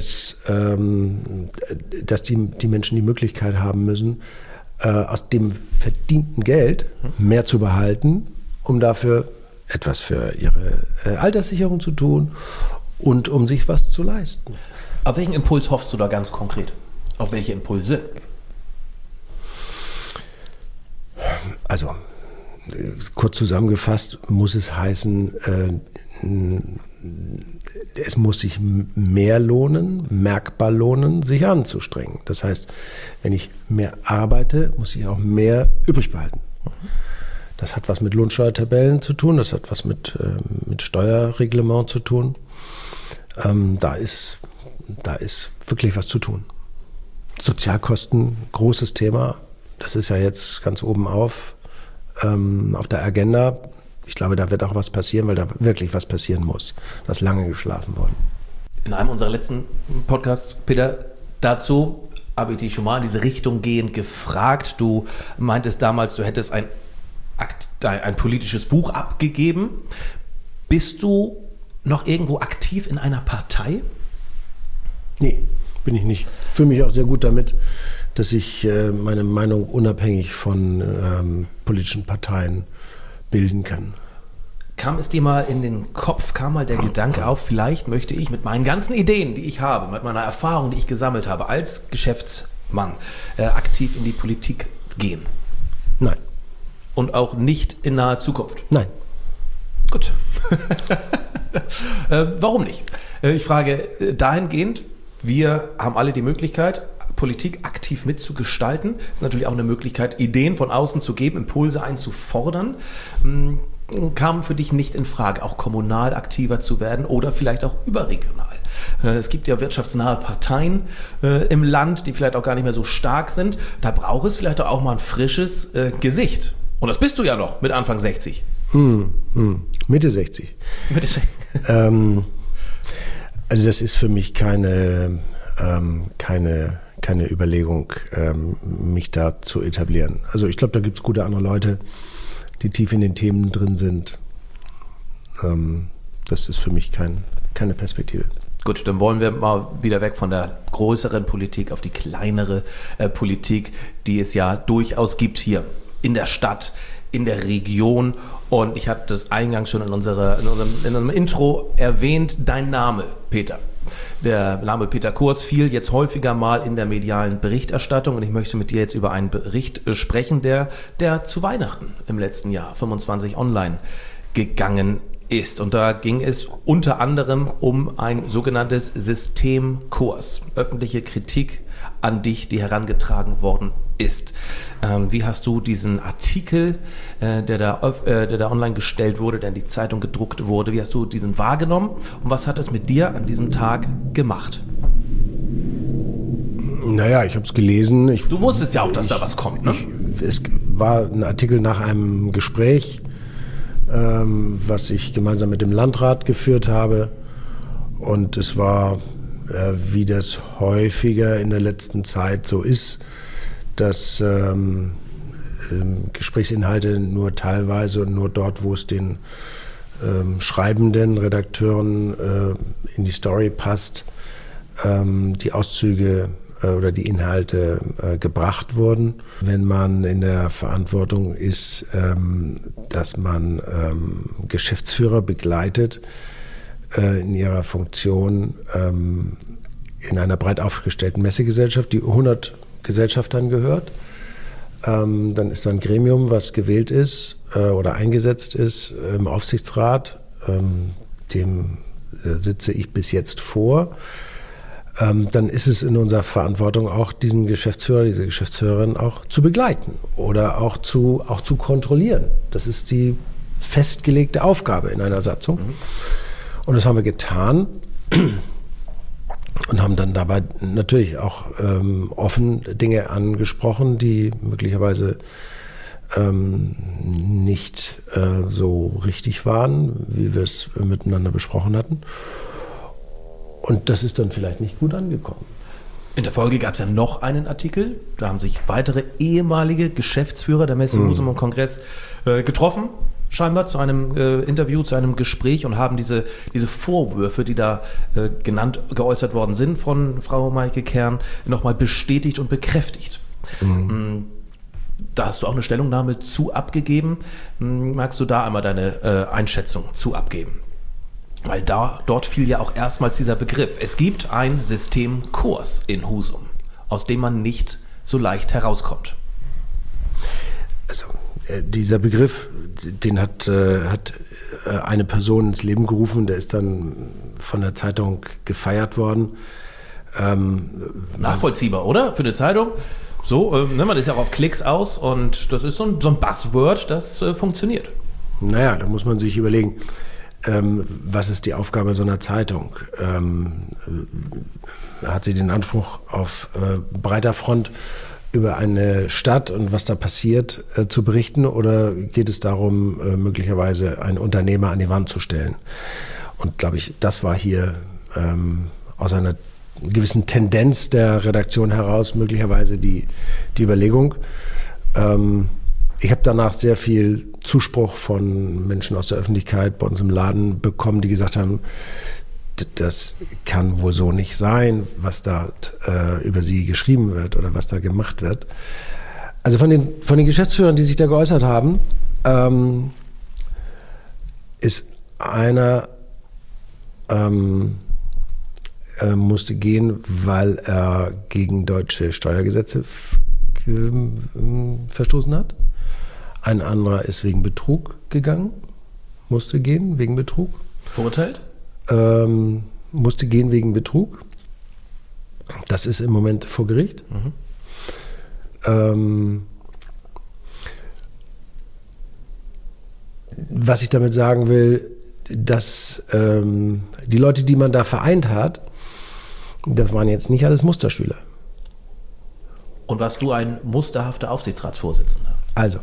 dass die Menschen die Möglichkeit haben müssen, aus dem verdienten Geld mehr zu behalten, um dafür etwas für ihre Alterssicherung zu tun und um sich was zu leisten. Auf welchen Impuls hoffst du da ganz konkret? Auf welche Impulse? Also, kurz zusammengefasst muss es heißen, es muss sich mehr lohnen, merkbar lohnen, sich anzustrengen. Das heißt, wenn ich mehr arbeite, muss ich auch mehr übrig behalten. Das hat was mit Lohnsteuertabellen zu tun, das hat was mit Steuerreglement zu tun. Da ist wirklich was zu tun. Sozialkosten, großes Thema. Das ist ja jetzt ganz oben auf der Agenda. Ich glaube, da wird auch was passieren, weil da wirklich was passieren muss. Da ist lange geschlafen worden. In einem unserer letzten Podcasts, Peter, dazu habe ich dich schon mal in diese Richtung gehend gefragt. Du meintest damals, du hättest ein politisches Buch abgegeben. Bist du noch irgendwo aktiv in einer Partei? Nee, bin ich nicht. Ich fühle mich auch sehr gut damit, dass ich meine Meinung unabhängig von politischen Parteien bilden kann. Kam es dir mal in den Kopf, kam mal der Gedanke auf, vielleicht möchte ich mit meinen ganzen Ideen, die ich habe, mit meiner Erfahrung, die ich gesammelt habe, als Geschäftsmann aktiv in die Politik gehen? Nein. Und auch nicht in naher Zukunft? Nein. Gut. Warum nicht? Ich frage dahingehend, wir haben alle die Möglichkeit, Politik aktiv mitzugestalten. Es ist natürlich auch eine Möglichkeit, Ideen von außen zu geben, Impulse einzufordern. Kam für dich nicht in Frage, auch kommunal aktiver zu werden oder vielleicht auch überregional? Es gibt ja wirtschaftsnahe Parteien im Land, die vielleicht auch gar nicht mehr so stark sind. Da braucht es vielleicht auch mal ein frisches Gesicht. Und das bist du ja noch mit Anfang 60. Mitte 60. Mitte 60. Also das ist für mich keine Überlegung, mich da zu etablieren. Also ich glaube, da gibt es gute andere Leute, die tief in den Themen drin sind. Das ist für mich keine Perspektive. Gut, dann wollen wir mal wieder weg von der größeren Politik auf die kleinere Politik, die es ja durchaus gibt hier in der Stadt, in der Region. Und ich hatte das eingangs schon in unserem Intro erwähnt, dein Name, Peter. Der Name Peter Kurs fiel jetzt häufiger mal in der medialen Berichterstattung und ich möchte mit dir jetzt über einen Bericht sprechen, der zu Weihnachten im letzten Jahr 25 online gegangen ist. Und da ging es unter anderem um ein sogenanntes Systemkurs, öffentliche Kritik an dich, die herangetragen worden ist. Wie hast du diesen Artikel, der da online gestellt wurde, der in die Zeitung gedruckt wurde, wie hast du diesen wahrgenommen und was hat es mit dir an diesem Tag gemacht? Naja, ich habe es gelesen. Du wusstest ja auch, dass da was kommt, ne? Es war ein Artikel nach einem Gespräch, was ich gemeinsam mit dem Landrat geführt habe. Und es war, wie das häufiger in der letzten Zeit so ist, dass Gesprächsinhalte nur teilweise und nur dort, wo es den schreibenden Redakteuren in die Story passt, die Auszüge oder die Inhalte gebracht wurden. Wenn man in der Verantwortung ist, dass man Geschäftsführer begleitet in ihrer Funktion in einer breit aufgestellten Messegesellschaft, die 100 Gesellschaftern gehört, dann ist da ein Gremium, was gewählt ist oder eingesetzt ist im Aufsichtsrat, dem sitze ich bis jetzt vor. Dann ist es in unserer Verantwortung auch, diesen Geschäftsführer, diese Geschäftsführerin auch zu begleiten oder auch zu kontrollieren. Das ist die festgelegte Aufgabe in einer Satzung. Und das haben wir getan und haben dann dabei natürlich auch offen Dinge angesprochen, die möglicherweise nicht so richtig waren, wie wir es miteinander besprochen hatten. Und das ist dann vielleicht nicht gut angekommen. In der Folge gab es ja noch einen Artikel. Da haben sich weitere ehemalige Geschäftsführer der Messe Husum und Kongress getroffen, scheinbar zu einem Interview, zu einem Gespräch und haben diese Vorwürfe, die da geäußert worden sind von Frau Maike Kern, nochmal bestätigt und bekräftigt. Da hast du auch eine Stellungnahme zu abgegeben. Magst du da einmal deine Einschätzung zu abgeben? Weil dort fiel ja auch erstmals dieser Begriff. Es gibt ein Systemkurs in Husum, aus dem man nicht so leicht herauskommt. Also dieser Begriff, den hat eine Person ins Leben gerufen, der ist dann von der Zeitung gefeiert worden. Nachvollziehbar, oder? Für eine Zeitung. So, man ist ja auch auf Klicks aus und das ist so ein Buzzword, das funktioniert. Naja, da muss man sich überlegen, was ist die Aufgabe so einer Zeitung? Hat sie den Anspruch, auf breiter Front über eine Stadt und was da passiert zu berichten, oder geht es darum, möglicherweise einen Unternehmer an die Wand zu stellen? Und glaube ich, das war hier aus einer gewissen Tendenz der Redaktion heraus möglicherweise die Überlegung. Ich habe danach sehr viel Zuspruch von Menschen aus der Öffentlichkeit bei uns im Laden bekommen, die gesagt haben, das kann wohl so nicht sein, was da über sie geschrieben wird oder was da gemacht wird. Also von den Geschäftsführern, die sich da geäußert haben, ist einer musste gehen, weil er gegen deutsche Steuergesetze verstoßen hat. Ein anderer ist wegen Betrug gegangen, musste gehen wegen Betrug. Verurteilt? Musste gehen wegen Betrug. Das ist im Moment vor Gericht. Was ich damit sagen will, dass die Leute, die man da vereint hat, das waren jetzt nicht alles Musterschüler. Und warst du ein musterhafter Aufsichtsratsvorsitzender? Also,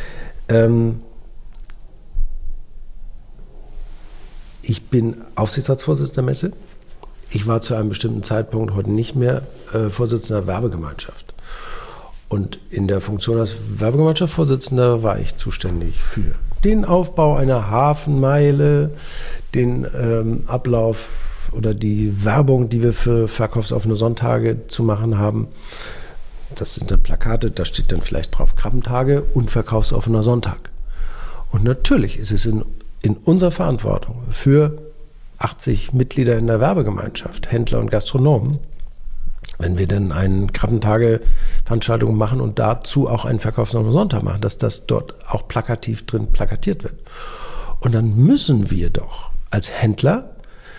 ich bin Aufsichtsratsvorsitzender der Messe. Ich war zu einem bestimmten Zeitpunkt heute nicht mehr Vorsitzender der Werbegemeinschaft. Und in der Funktion als Werbegemeinschaftsvorsitzender war ich zuständig für den Aufbau einer Hafenmeile, den Ablauf oder die Werbung, die wir für verkaufsoffene Sonntage zu machen haben. Das sind dann Plakate, da steht dann vielleicht drauf Krabbentage und verkaufsoffener Sonntag. Und natürlich ist es in unserer Verantwortung für 80 Mitglieder in der Werbegemeinschaft, Händler und Gastronomen, wenn wir dann eine Krabbentage-Veranstaltung machen und dazu auch einen verkaufsoffenen Sonntag machen, dass das dort auch plakativ drin plakatiert wird. Und dann müssen wir doch als Händler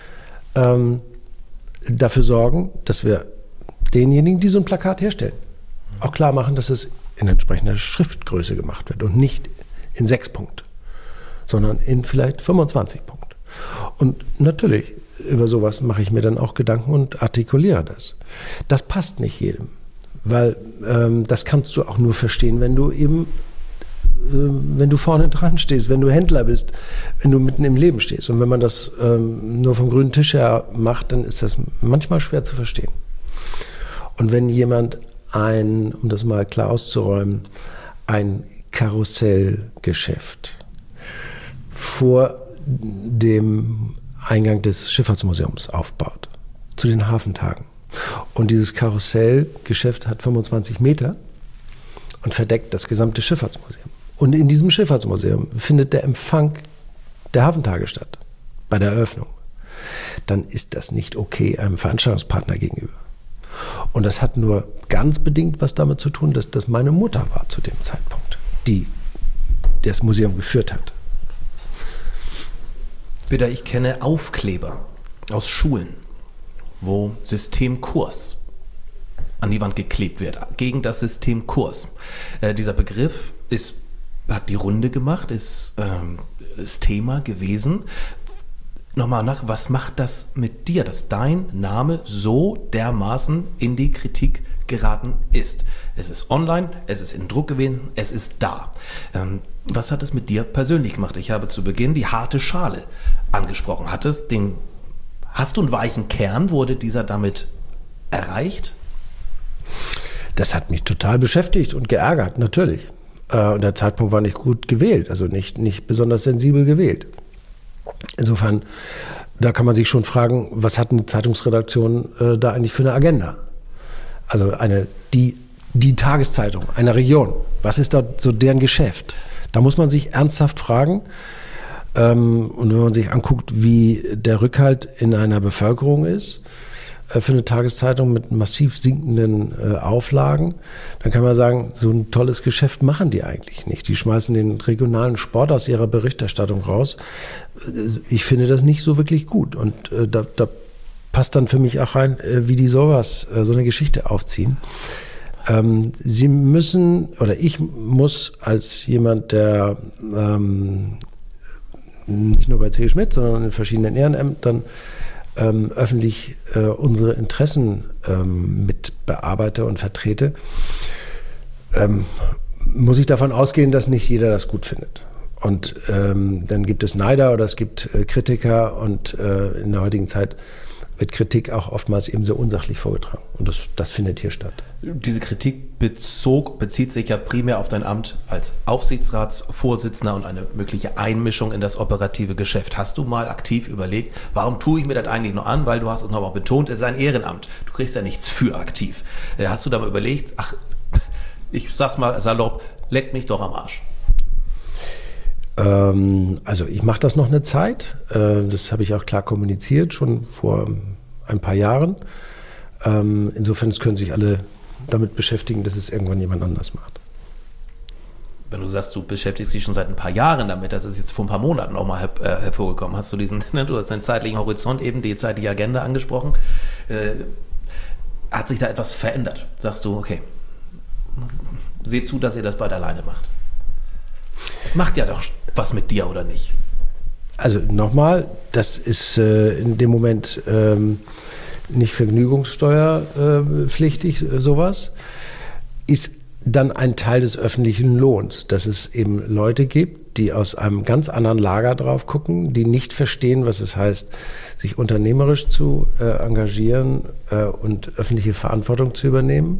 dafür sorgen, dass wir denjenigen, die so ein Plakat herstellen, auch klar machen, dass es in entsprechender Schriftgröße gemacht wird und nicht in 6 Punkt, sondern in vielleicht 25 Punkt. Und natürlich, über sowas mache ich mir dann auch Gedanken und artikuliere das. Das passt nicht jedem, weil das kannst du auch nur verstehen, wenn du eben wenn du vorne dran stehst, wenn du Händler bist, wenn du mitten im Leben stehst. Und wenn man das nur vom grünen Tisch her macht, dann ist das manchmal schwer zu verstehen. Und wenn jemand um das mal klar auszuräumen, ein Karussellgeschäft vor dem Eingang des Schifffahrtsmuseums aufbaut, zu den Hafentagen. Und dieses Karussellgeschäft hat 25 Meter und verdeckt das gesamte Schifffahrtsmuseum. Und in diesem Schifffahrtsmuseum findet der Empfang der Hafentage statt, bei der Eröffnung. Dann ist das nicht okay einem Veranstaltungspartner gegenüber. Und das hat nur ganz bedingt was damit zu tun, dass das meine Mutter war zu dem Zeitpunkt, die das Museum geführt hat. Peter, ich kenne Aufkleber aus Schulen, wo Systemkurs an die Wand geklebt wird, gegen das Systemkurs. Dieser Begriff hat die Runde gemacht, ist Thema gewesen. Nochmal nach, was macht das mit dir, dass dein Name so dermaßen in die Kritik geraten ist? Es ist online, es ist in Druck gewesen, es ist da. Was hat es mit dir persönlich gemacht? Ich habe zu Beginn die harte Schale angesprochen. Hast du einen weichen Kern? Wurde dieser damit erreicht? Das hat mich total beschäftigt und geärgert, natürlich. Und der Zeitpunkt war nicht gut gewählt, also nicht besonders sensibel gewählt. Insofern, da kann man sich schon fragen, was hat eine Zeitungsredaktion da eigentlich für eine Agenda? Also die Tageszeitung einer Region, was ist da so deren Geschäft? Da muss man sich ernsthaft fragen. Und wenn man sich anguckt, wie der Rückhalt in einer Bevölkerung ist, für eine Tageszeitung mit massiv sinkenden Auflagen, dann kann man sagen, so ein tolles Geschäft machen die eigentlich nicht. Die schmeißen den regionalen Sport aus ihrer Berichterstattung raus. Ich finde das nicht so wirklich gut. Und da passt dann für mich auch rein, wie die so eine Geschichte aufziehen. Sie müssen, oder ich muss als jemand, der nicht nur bei C. Schmidt, sondern in verschiedenen Ehrenämtern öffentlich unsere Interessen mit bearbeite und vertrete, muss ich davon ausgehen, dass nicht jeder das gut findet. Und dann gibt es Neider oder es gibt Kritiker und in der heutigen Zeit wird Kritik auch oftmals eben so unsachlich vorgetragen. Und das findet hier statt. Diese Kritik bezieht sich ja primär auf dein Amt als Aufsichtsratsvorsitzender und eine mögliche Einmischung in das operative Geschäft. Hast du mal aktiv überlegt, warum tue ich mir das eigentlich noch an? Weil du hast es nochmal betont, es ist ein Ehrenamt. Du kriegst ja nichts für aktiv. Hast du da mal überlegt, ich sag's mal salopp, leck mich doch am Arsch? Also ich mache das noch eine Zeit. Das habe ich auch klar kommuniziert, schon vor ein paar Jahren. Insofern können sich alle damit beschäftigen, dass es irgendwann jemand anders macht. Wenn du sagst, du beschäftigst dich schon seit ein paar Jahren damit, das ist jetzt vor ein paar Monaten auch mal hervorgekommen. Hast du du hast deinen zeitlichen Horizont, eben die zeitliche Agenda angesprochen. Hat sich da etwas verändert? Sagst du, okay, seht zu, dass ihr das bald alleine macht. Das macht ja doch was mit dir, oder nicht? Also nochmal, das ist in dem Moment nicht vergnügungssteuerpflichtig, sowas. Ist dann ein Teil des öffentlichen Lohns, dass es eben Leute gibt, die aus einem ganz anderen Lager drauf gucken, die nicht verstehen, was es heißt, sich unternehmerisch zu engagieren und öffentliche Verantwortung zu übernehmen,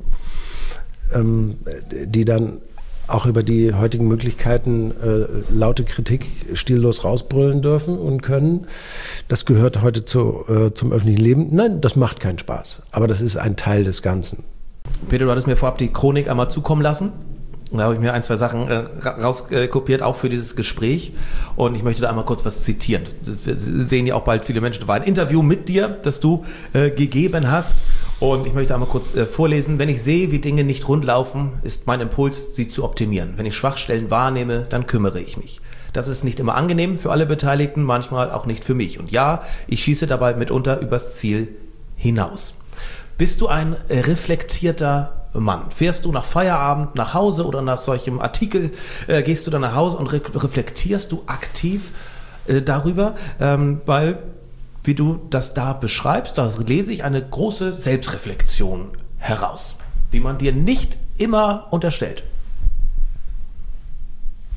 die dann auch über die heutigen Möglichkeiten laute Kritik stillos rausbrüllen dürfen und können. Das gehört heute zum öffentlichen Leben. Nein, das macht keinen Spaß. Aber das ist ein Teil des Ganzen. Peter, du hattest mir vorab die Chronik einmal zukommen lassen. Da habe ich mir ein, zwei Sachen rauskopiert, auch für dieses Gespräch. Und ich möchte da einmal kurz was zitieren. Das sehen ja auch bald viele Menschen. Da war ein Interview mit dir, das du gegeben hast. Und ich möchte einmal kurz vorlesen. Wenn ich sehe, wie Dinge nicht rund laufen, ist mein Impuls, sie zu optimieren. Wenn ich Schwachstellen wahrnehme, dann kümmere ich mich. Das ist nicht immer angenehm für alle Beteiligten, manchmal auch nicht für mich. Und ja, ich schieße dabei mitunter übers Ziel hinaus. Bist du ein reflektierter Mann? Fährst du nach Feierabend nach Hause oder nach solchem Artikel, gehst du dann nach Hause und reflektierst du aktiv darüber? Weil, wie du das da beschreibst, da lese ich eine große Selbstreflexion heraus, die man dir nicht immer unterstellt.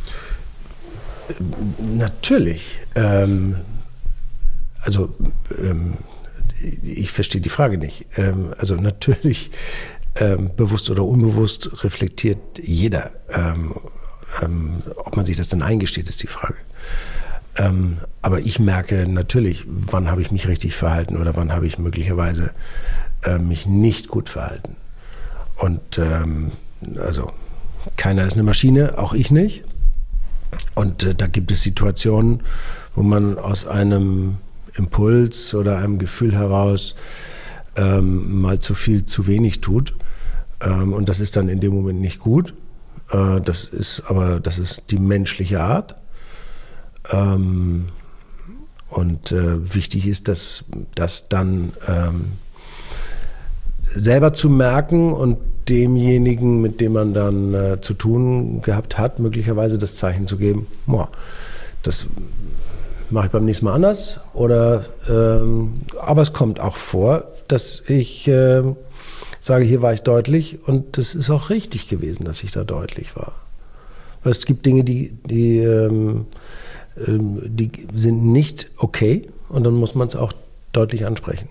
Natürlich. Ich verstehe die Frage nicht. Also natürlich, bewusst oder unbewusst reflektiert jeder. Ob man sich das dann eingesteht, ist die Frage. Aber ich merke natürlich, wann habe ich mich richtig verhalten oder wann habe ich möglicherweise mich nicht gut verhalten. Und also keiner ist eine Maschine, auch ich nicht. Und da gibt es Situationen, wo man aus einem Impuls oder einem Gefühl heraus mal zu viel, zu wenig tut. Und das ist dann in dem Moment nicht gut. Das ist die menschliche Art. Und wichtig ist, dass das dann selber zu merken und demjenigen, mit dem man dann zu tun gehabt hat, möglicherweise das Zeichen zu geben, das mache ich beim nächsten Mal anders. Aber es kommt auch vor, dass ich sage, hier war ich deutlich und das ist auch richtig gewesen, dass ich da deutlich war. Weil es gibt Dinge, die sind nicht okay und dann muss man es auch deutlich ansprechen.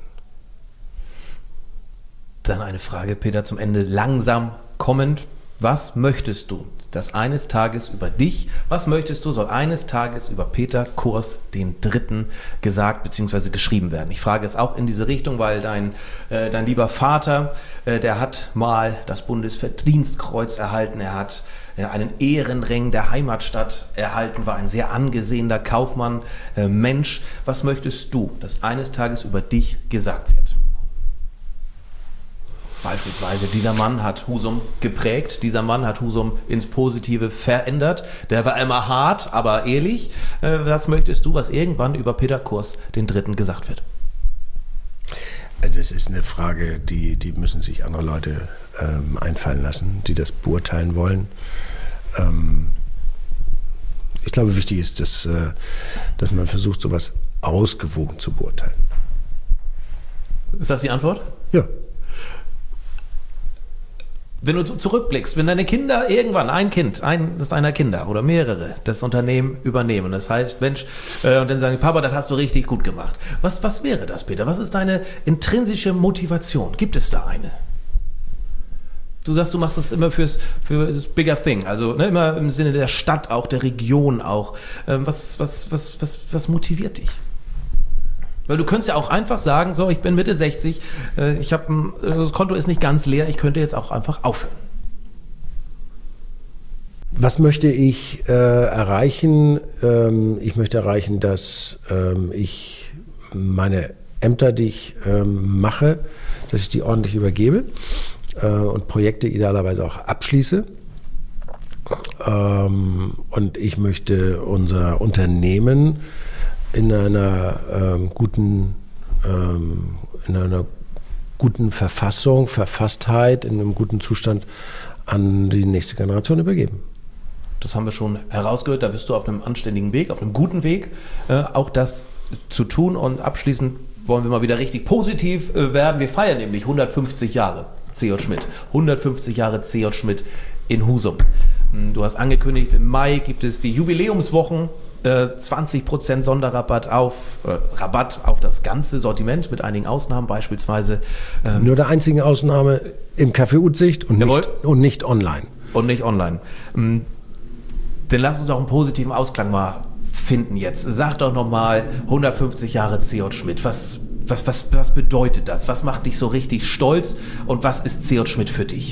Dann eine Frage, Peter, zum Ende langsam kommend. Was möchtest du, dass eines Tages über dich, soll eines Tages über Peter Kurs den Dritten gesagt bzw. geschrieben werden? Ich frage es auch in diese Richtung, weil dein lieber Vater, der hat mal das Bundesverdienstkreuz erhalten, er hat einen Ehrenring der Heimatstadt erhalten, war ein sehr angesehener Kaufmann, Mensch. Was möchtest du, dass eines Tages über dich gesagt wird? Beispielsweise, dieser Mann hat Husum geprägt, dieser Mann hat Husum ins Positive verändert, der war immer hart, aber ehrlich. Was möchtest du, was irgendwann über Peter Kurs den Dritten gesagt wird? Das ist eine Frage, die müssen sich andere Leute einfallen lassen, die das beurteilen wollen. Ich glaube, wichtig ist, dass man versucht, sowas ausgewogen zu beurteilen. Ist das die Antwort? Ja. Wenn du zurückblickst, wenn deine Kinder irgendwann, eines deiner Kinder oder mehrere, das Unternehmen übernehmen, das heißt, Mensch, und dann sagen, Papa, das hast du richtig gut gemacht. Was wäre das, Peter? Was ist deine intrinsische Motivation? Gibt es da eine? Du sagst, du machst es immer für das Bigger Thing, also immer im Sinne der Stadt auch, der Region auch. Was motiviert dich? Weil du könntest ja auch einfach sagen, so, ich bin Mitte 60, das Konto ist nicht ganz leer, ich könnte jetzt auch einfach aufhören. Was möchte ich erreichen? Ich möchte erreichen, dass ich meine Ämter, die ich mache, dass ich die ordentlich übergebe und Projekte idealerweise auch abschließe. Und ich möchte unser Unternehmen in einer guten Verfassung, Verfasstheit, in einem guten Zustand an die nächste Generation übergeben. Das haben wir schon herausgehört, da bist du auf einem anständigen Weg, auf einem guten Weg, auch das zu tun. Und abschließend wollen wir mal wieder richtig positiv werden. Wir feiern nämlich 150 Jahre C.J. Schmidt. 150 Jahre C.J. Schmidt in Husum. Du hast angekündigt, im Mai gibt es die Jubiläumswochen, 20% Sonderrabatt Rabatt auf das ganze Sortiment mit einigen Ausnahmen, beispielsweise. Nur der einzige Ausnahme im Café Utsicht und nicht online. Und nicht online. Dann lass uns doch einen positiven Ausklang mal finden jetzt. Sag doch nochmal 150 Jahre C.J. Schmidt. Was bedeutet das? Was macht dich so richtig stolz und was ist C.J. Schmidt für dich?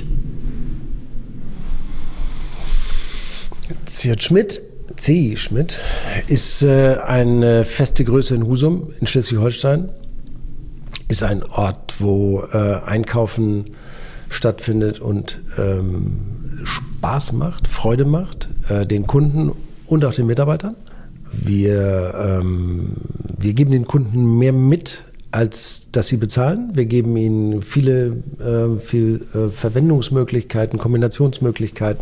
C.J. Schmidt ist eine feste Größe in Husum in Schleswig-Holstein. Ist ein Ort, wo Einkaufen stattfindet und Spaß macht, Freude macht, den Kunden und auch den Mitarbeitern. Wir geben den Kunden mehr mit, als dass sie bezahlen. Wir geben ihnen viel Verwendungsmöglichkeiten, Kombinationsmöglichkeiten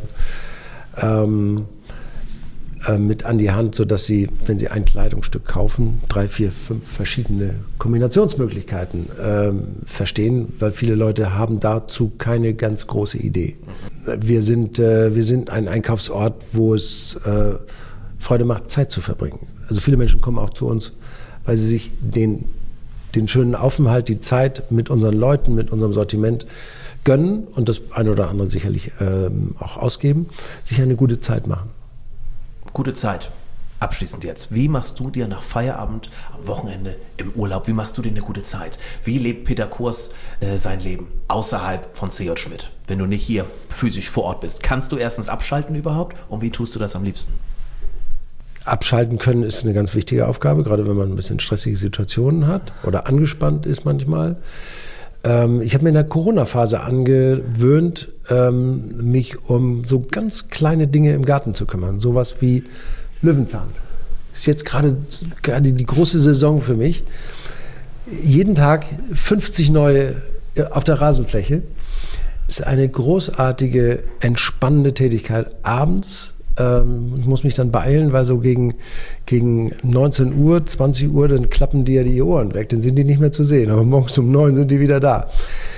mit an die Hand, sodass sie, wenn sie ein Kleidungsstück kaufen, 3, 4, 5 verschiedene Kombinationsmöglichkeiten verstehen, weil viele Leute haben dazu keine ganz große Idee. Wir sind ein Einkaufsort, wo es Freude macht, Zeit zu verbringen. Also viele Menschen kommen auch zu uns, weil sie sich den schönen Aufenthalt, die Zeit mit unseren Leuten, mit unserem Sortiment gönnen und das eine oder andere sicherlich auch ausgeben, sich eine gute Zeit machen. Gute Zeit. Abschließend jetzt. Wie machst du dir nach Feierabend, am Wochenende, im Urlaub, wie machst du dir eine gute Zeit? Wie lebt Peter Kurs sein Leben außerhalb von C.J. Schmidt, wenn du nicht hier physisch vor Ort bist? Kannst du erstens abschalten überhaupt und wie tust du das am liebsten? Abschalten können ist eine ganz wichtige Aufgabe, gerade wenn man ein bisschen stressige Situationen hat oder angespannt ist manchmal. Ich habe mir in der Corona-Phase angewöhnt, mich um so ganz kleine Dinge im Garten zu kümmern. Sowas wie Löwenzahn. Ist jetzt gerade die große Saison für mich. Jeden Tag 50 neue auf der Rasenfläche. Ist eine großartige, entspannende Tätigkeit. Abends, ich muss mich dann beeilen, weil so gegen 19 Uhr, 20 Uhr, dann klappen dir die Ohren weg, dann sind die nicht mehr zu sehen. Aber morgens um 9 sind die wieder da.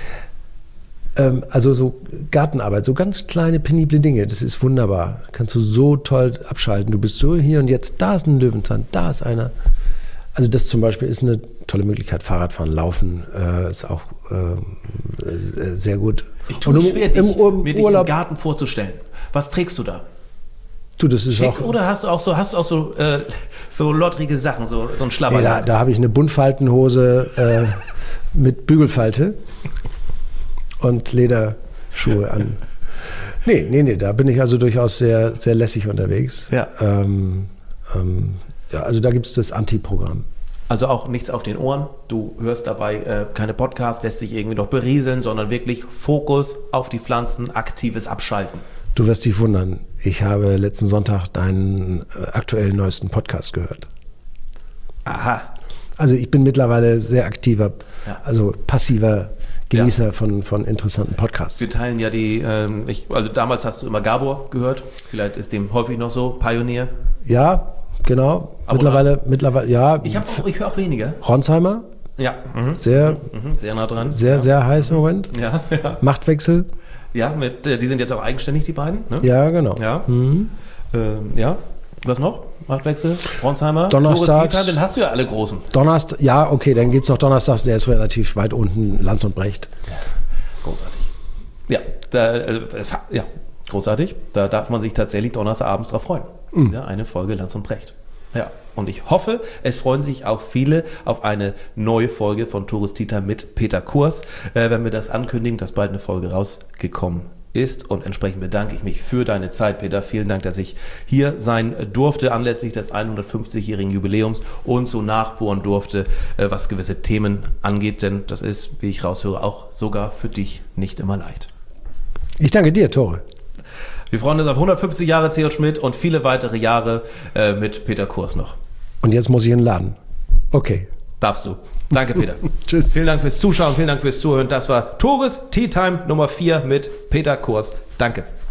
Also so Gartenarbeit, so ganz kleine, penible Dinge, das ist wunderbar. Kannst du so toll abschalten. Du bist so hier und jetzt, da ist ein Löwenzahn, da ist einer. Also das zum Beispiel ist eine tolle Möglichkeit. Fahrradfahren, Laufen ist auch sehr gut. Ich tue es schwer, mir dich im Garten vorzustellen. Was trägst du da? Du, das ist schick, auch, oder hast du auch so lottrige Sachen, so ein Schlabber? Ja, da habe ich eine Buntfaltenhose mit Bügelfalte und Lederschuhe an. Nee, da bin ich also durchaus sehr, sehr lässig unterwegs. Ja. Ja, also da gibt es das Anti-Programm. Also auch nichts auf den Ohren, du hörst dabei keine Podcasts, lässt sich irgendwie noch berieseln, sondern wirklich Fokus auf die Pflanzen, aktives Abschalten. Du wirst dich wundern, ich habe letzten Sonntag deinen aktuellen neuesten Podcast gehört. Aha. Also ich bin mittlerweile sehr aktiver, also passiver Genießer von interessanten Podcasts. Wir teilen ja also damals hast du immer Gabor gehört, vielleicht ist dem häufig noch so, Pionier. Ja, genau. Mittlerweile, ja. Ich höre auch weniger. Ronsheimer. Ja. Sehr nah dran. Sehr heiß im Moment. Ja. Machtwechsel. Ja, die sind jetzt auch eigenständig, die beiden. Ne? Ja, genau. Ja. Was noch? Machtwechsel, Ronsheimer, Donnerstags. Dann hast du ja alle großen. Donnerstag, ja, okay, dann gibt es noch Donnerstags, der ist relativ weit unten, Lanz und Brecht. Großartig. Ja, großartig. Da darf man sich tatsächlich donnerstagabends drauf freuen. Wieder eine Folge Lanz und Brecht. Ja, und ich hoffe, es freuen sich auch viele auf eine neue Folge von Tourist Tea Time mit Peter Kurs, wenn wir das ankündigen, dass bald eine Folge rausgekommen ist. Und entsprechend bedanke ich mich für deine Zeit, Peter. Vielen Dank, dass ich hier sein durfte, anlässlich des 150-jährigen Jubiläums und so nachbohren durfte, was gewisse Themen angeht. Denn das ist, wie ich raushöre, auch sogar für dich nicht immer leicht. Ich danke dir, Tore. Wir freuen uns auf 150 Jahre C.J. Schmidt und viele weitere Jahre mit Peter Kurs noch. Und jetzt muss ich in den Laden. Okay. Darfst du. Danke, Peter. Tschüss. Vielen Dank fürs Zuschauen, vielen Dank fürs Zuhören. Das war Tourist Tea Time Nummer 4 mit Peter Kurs. Danke.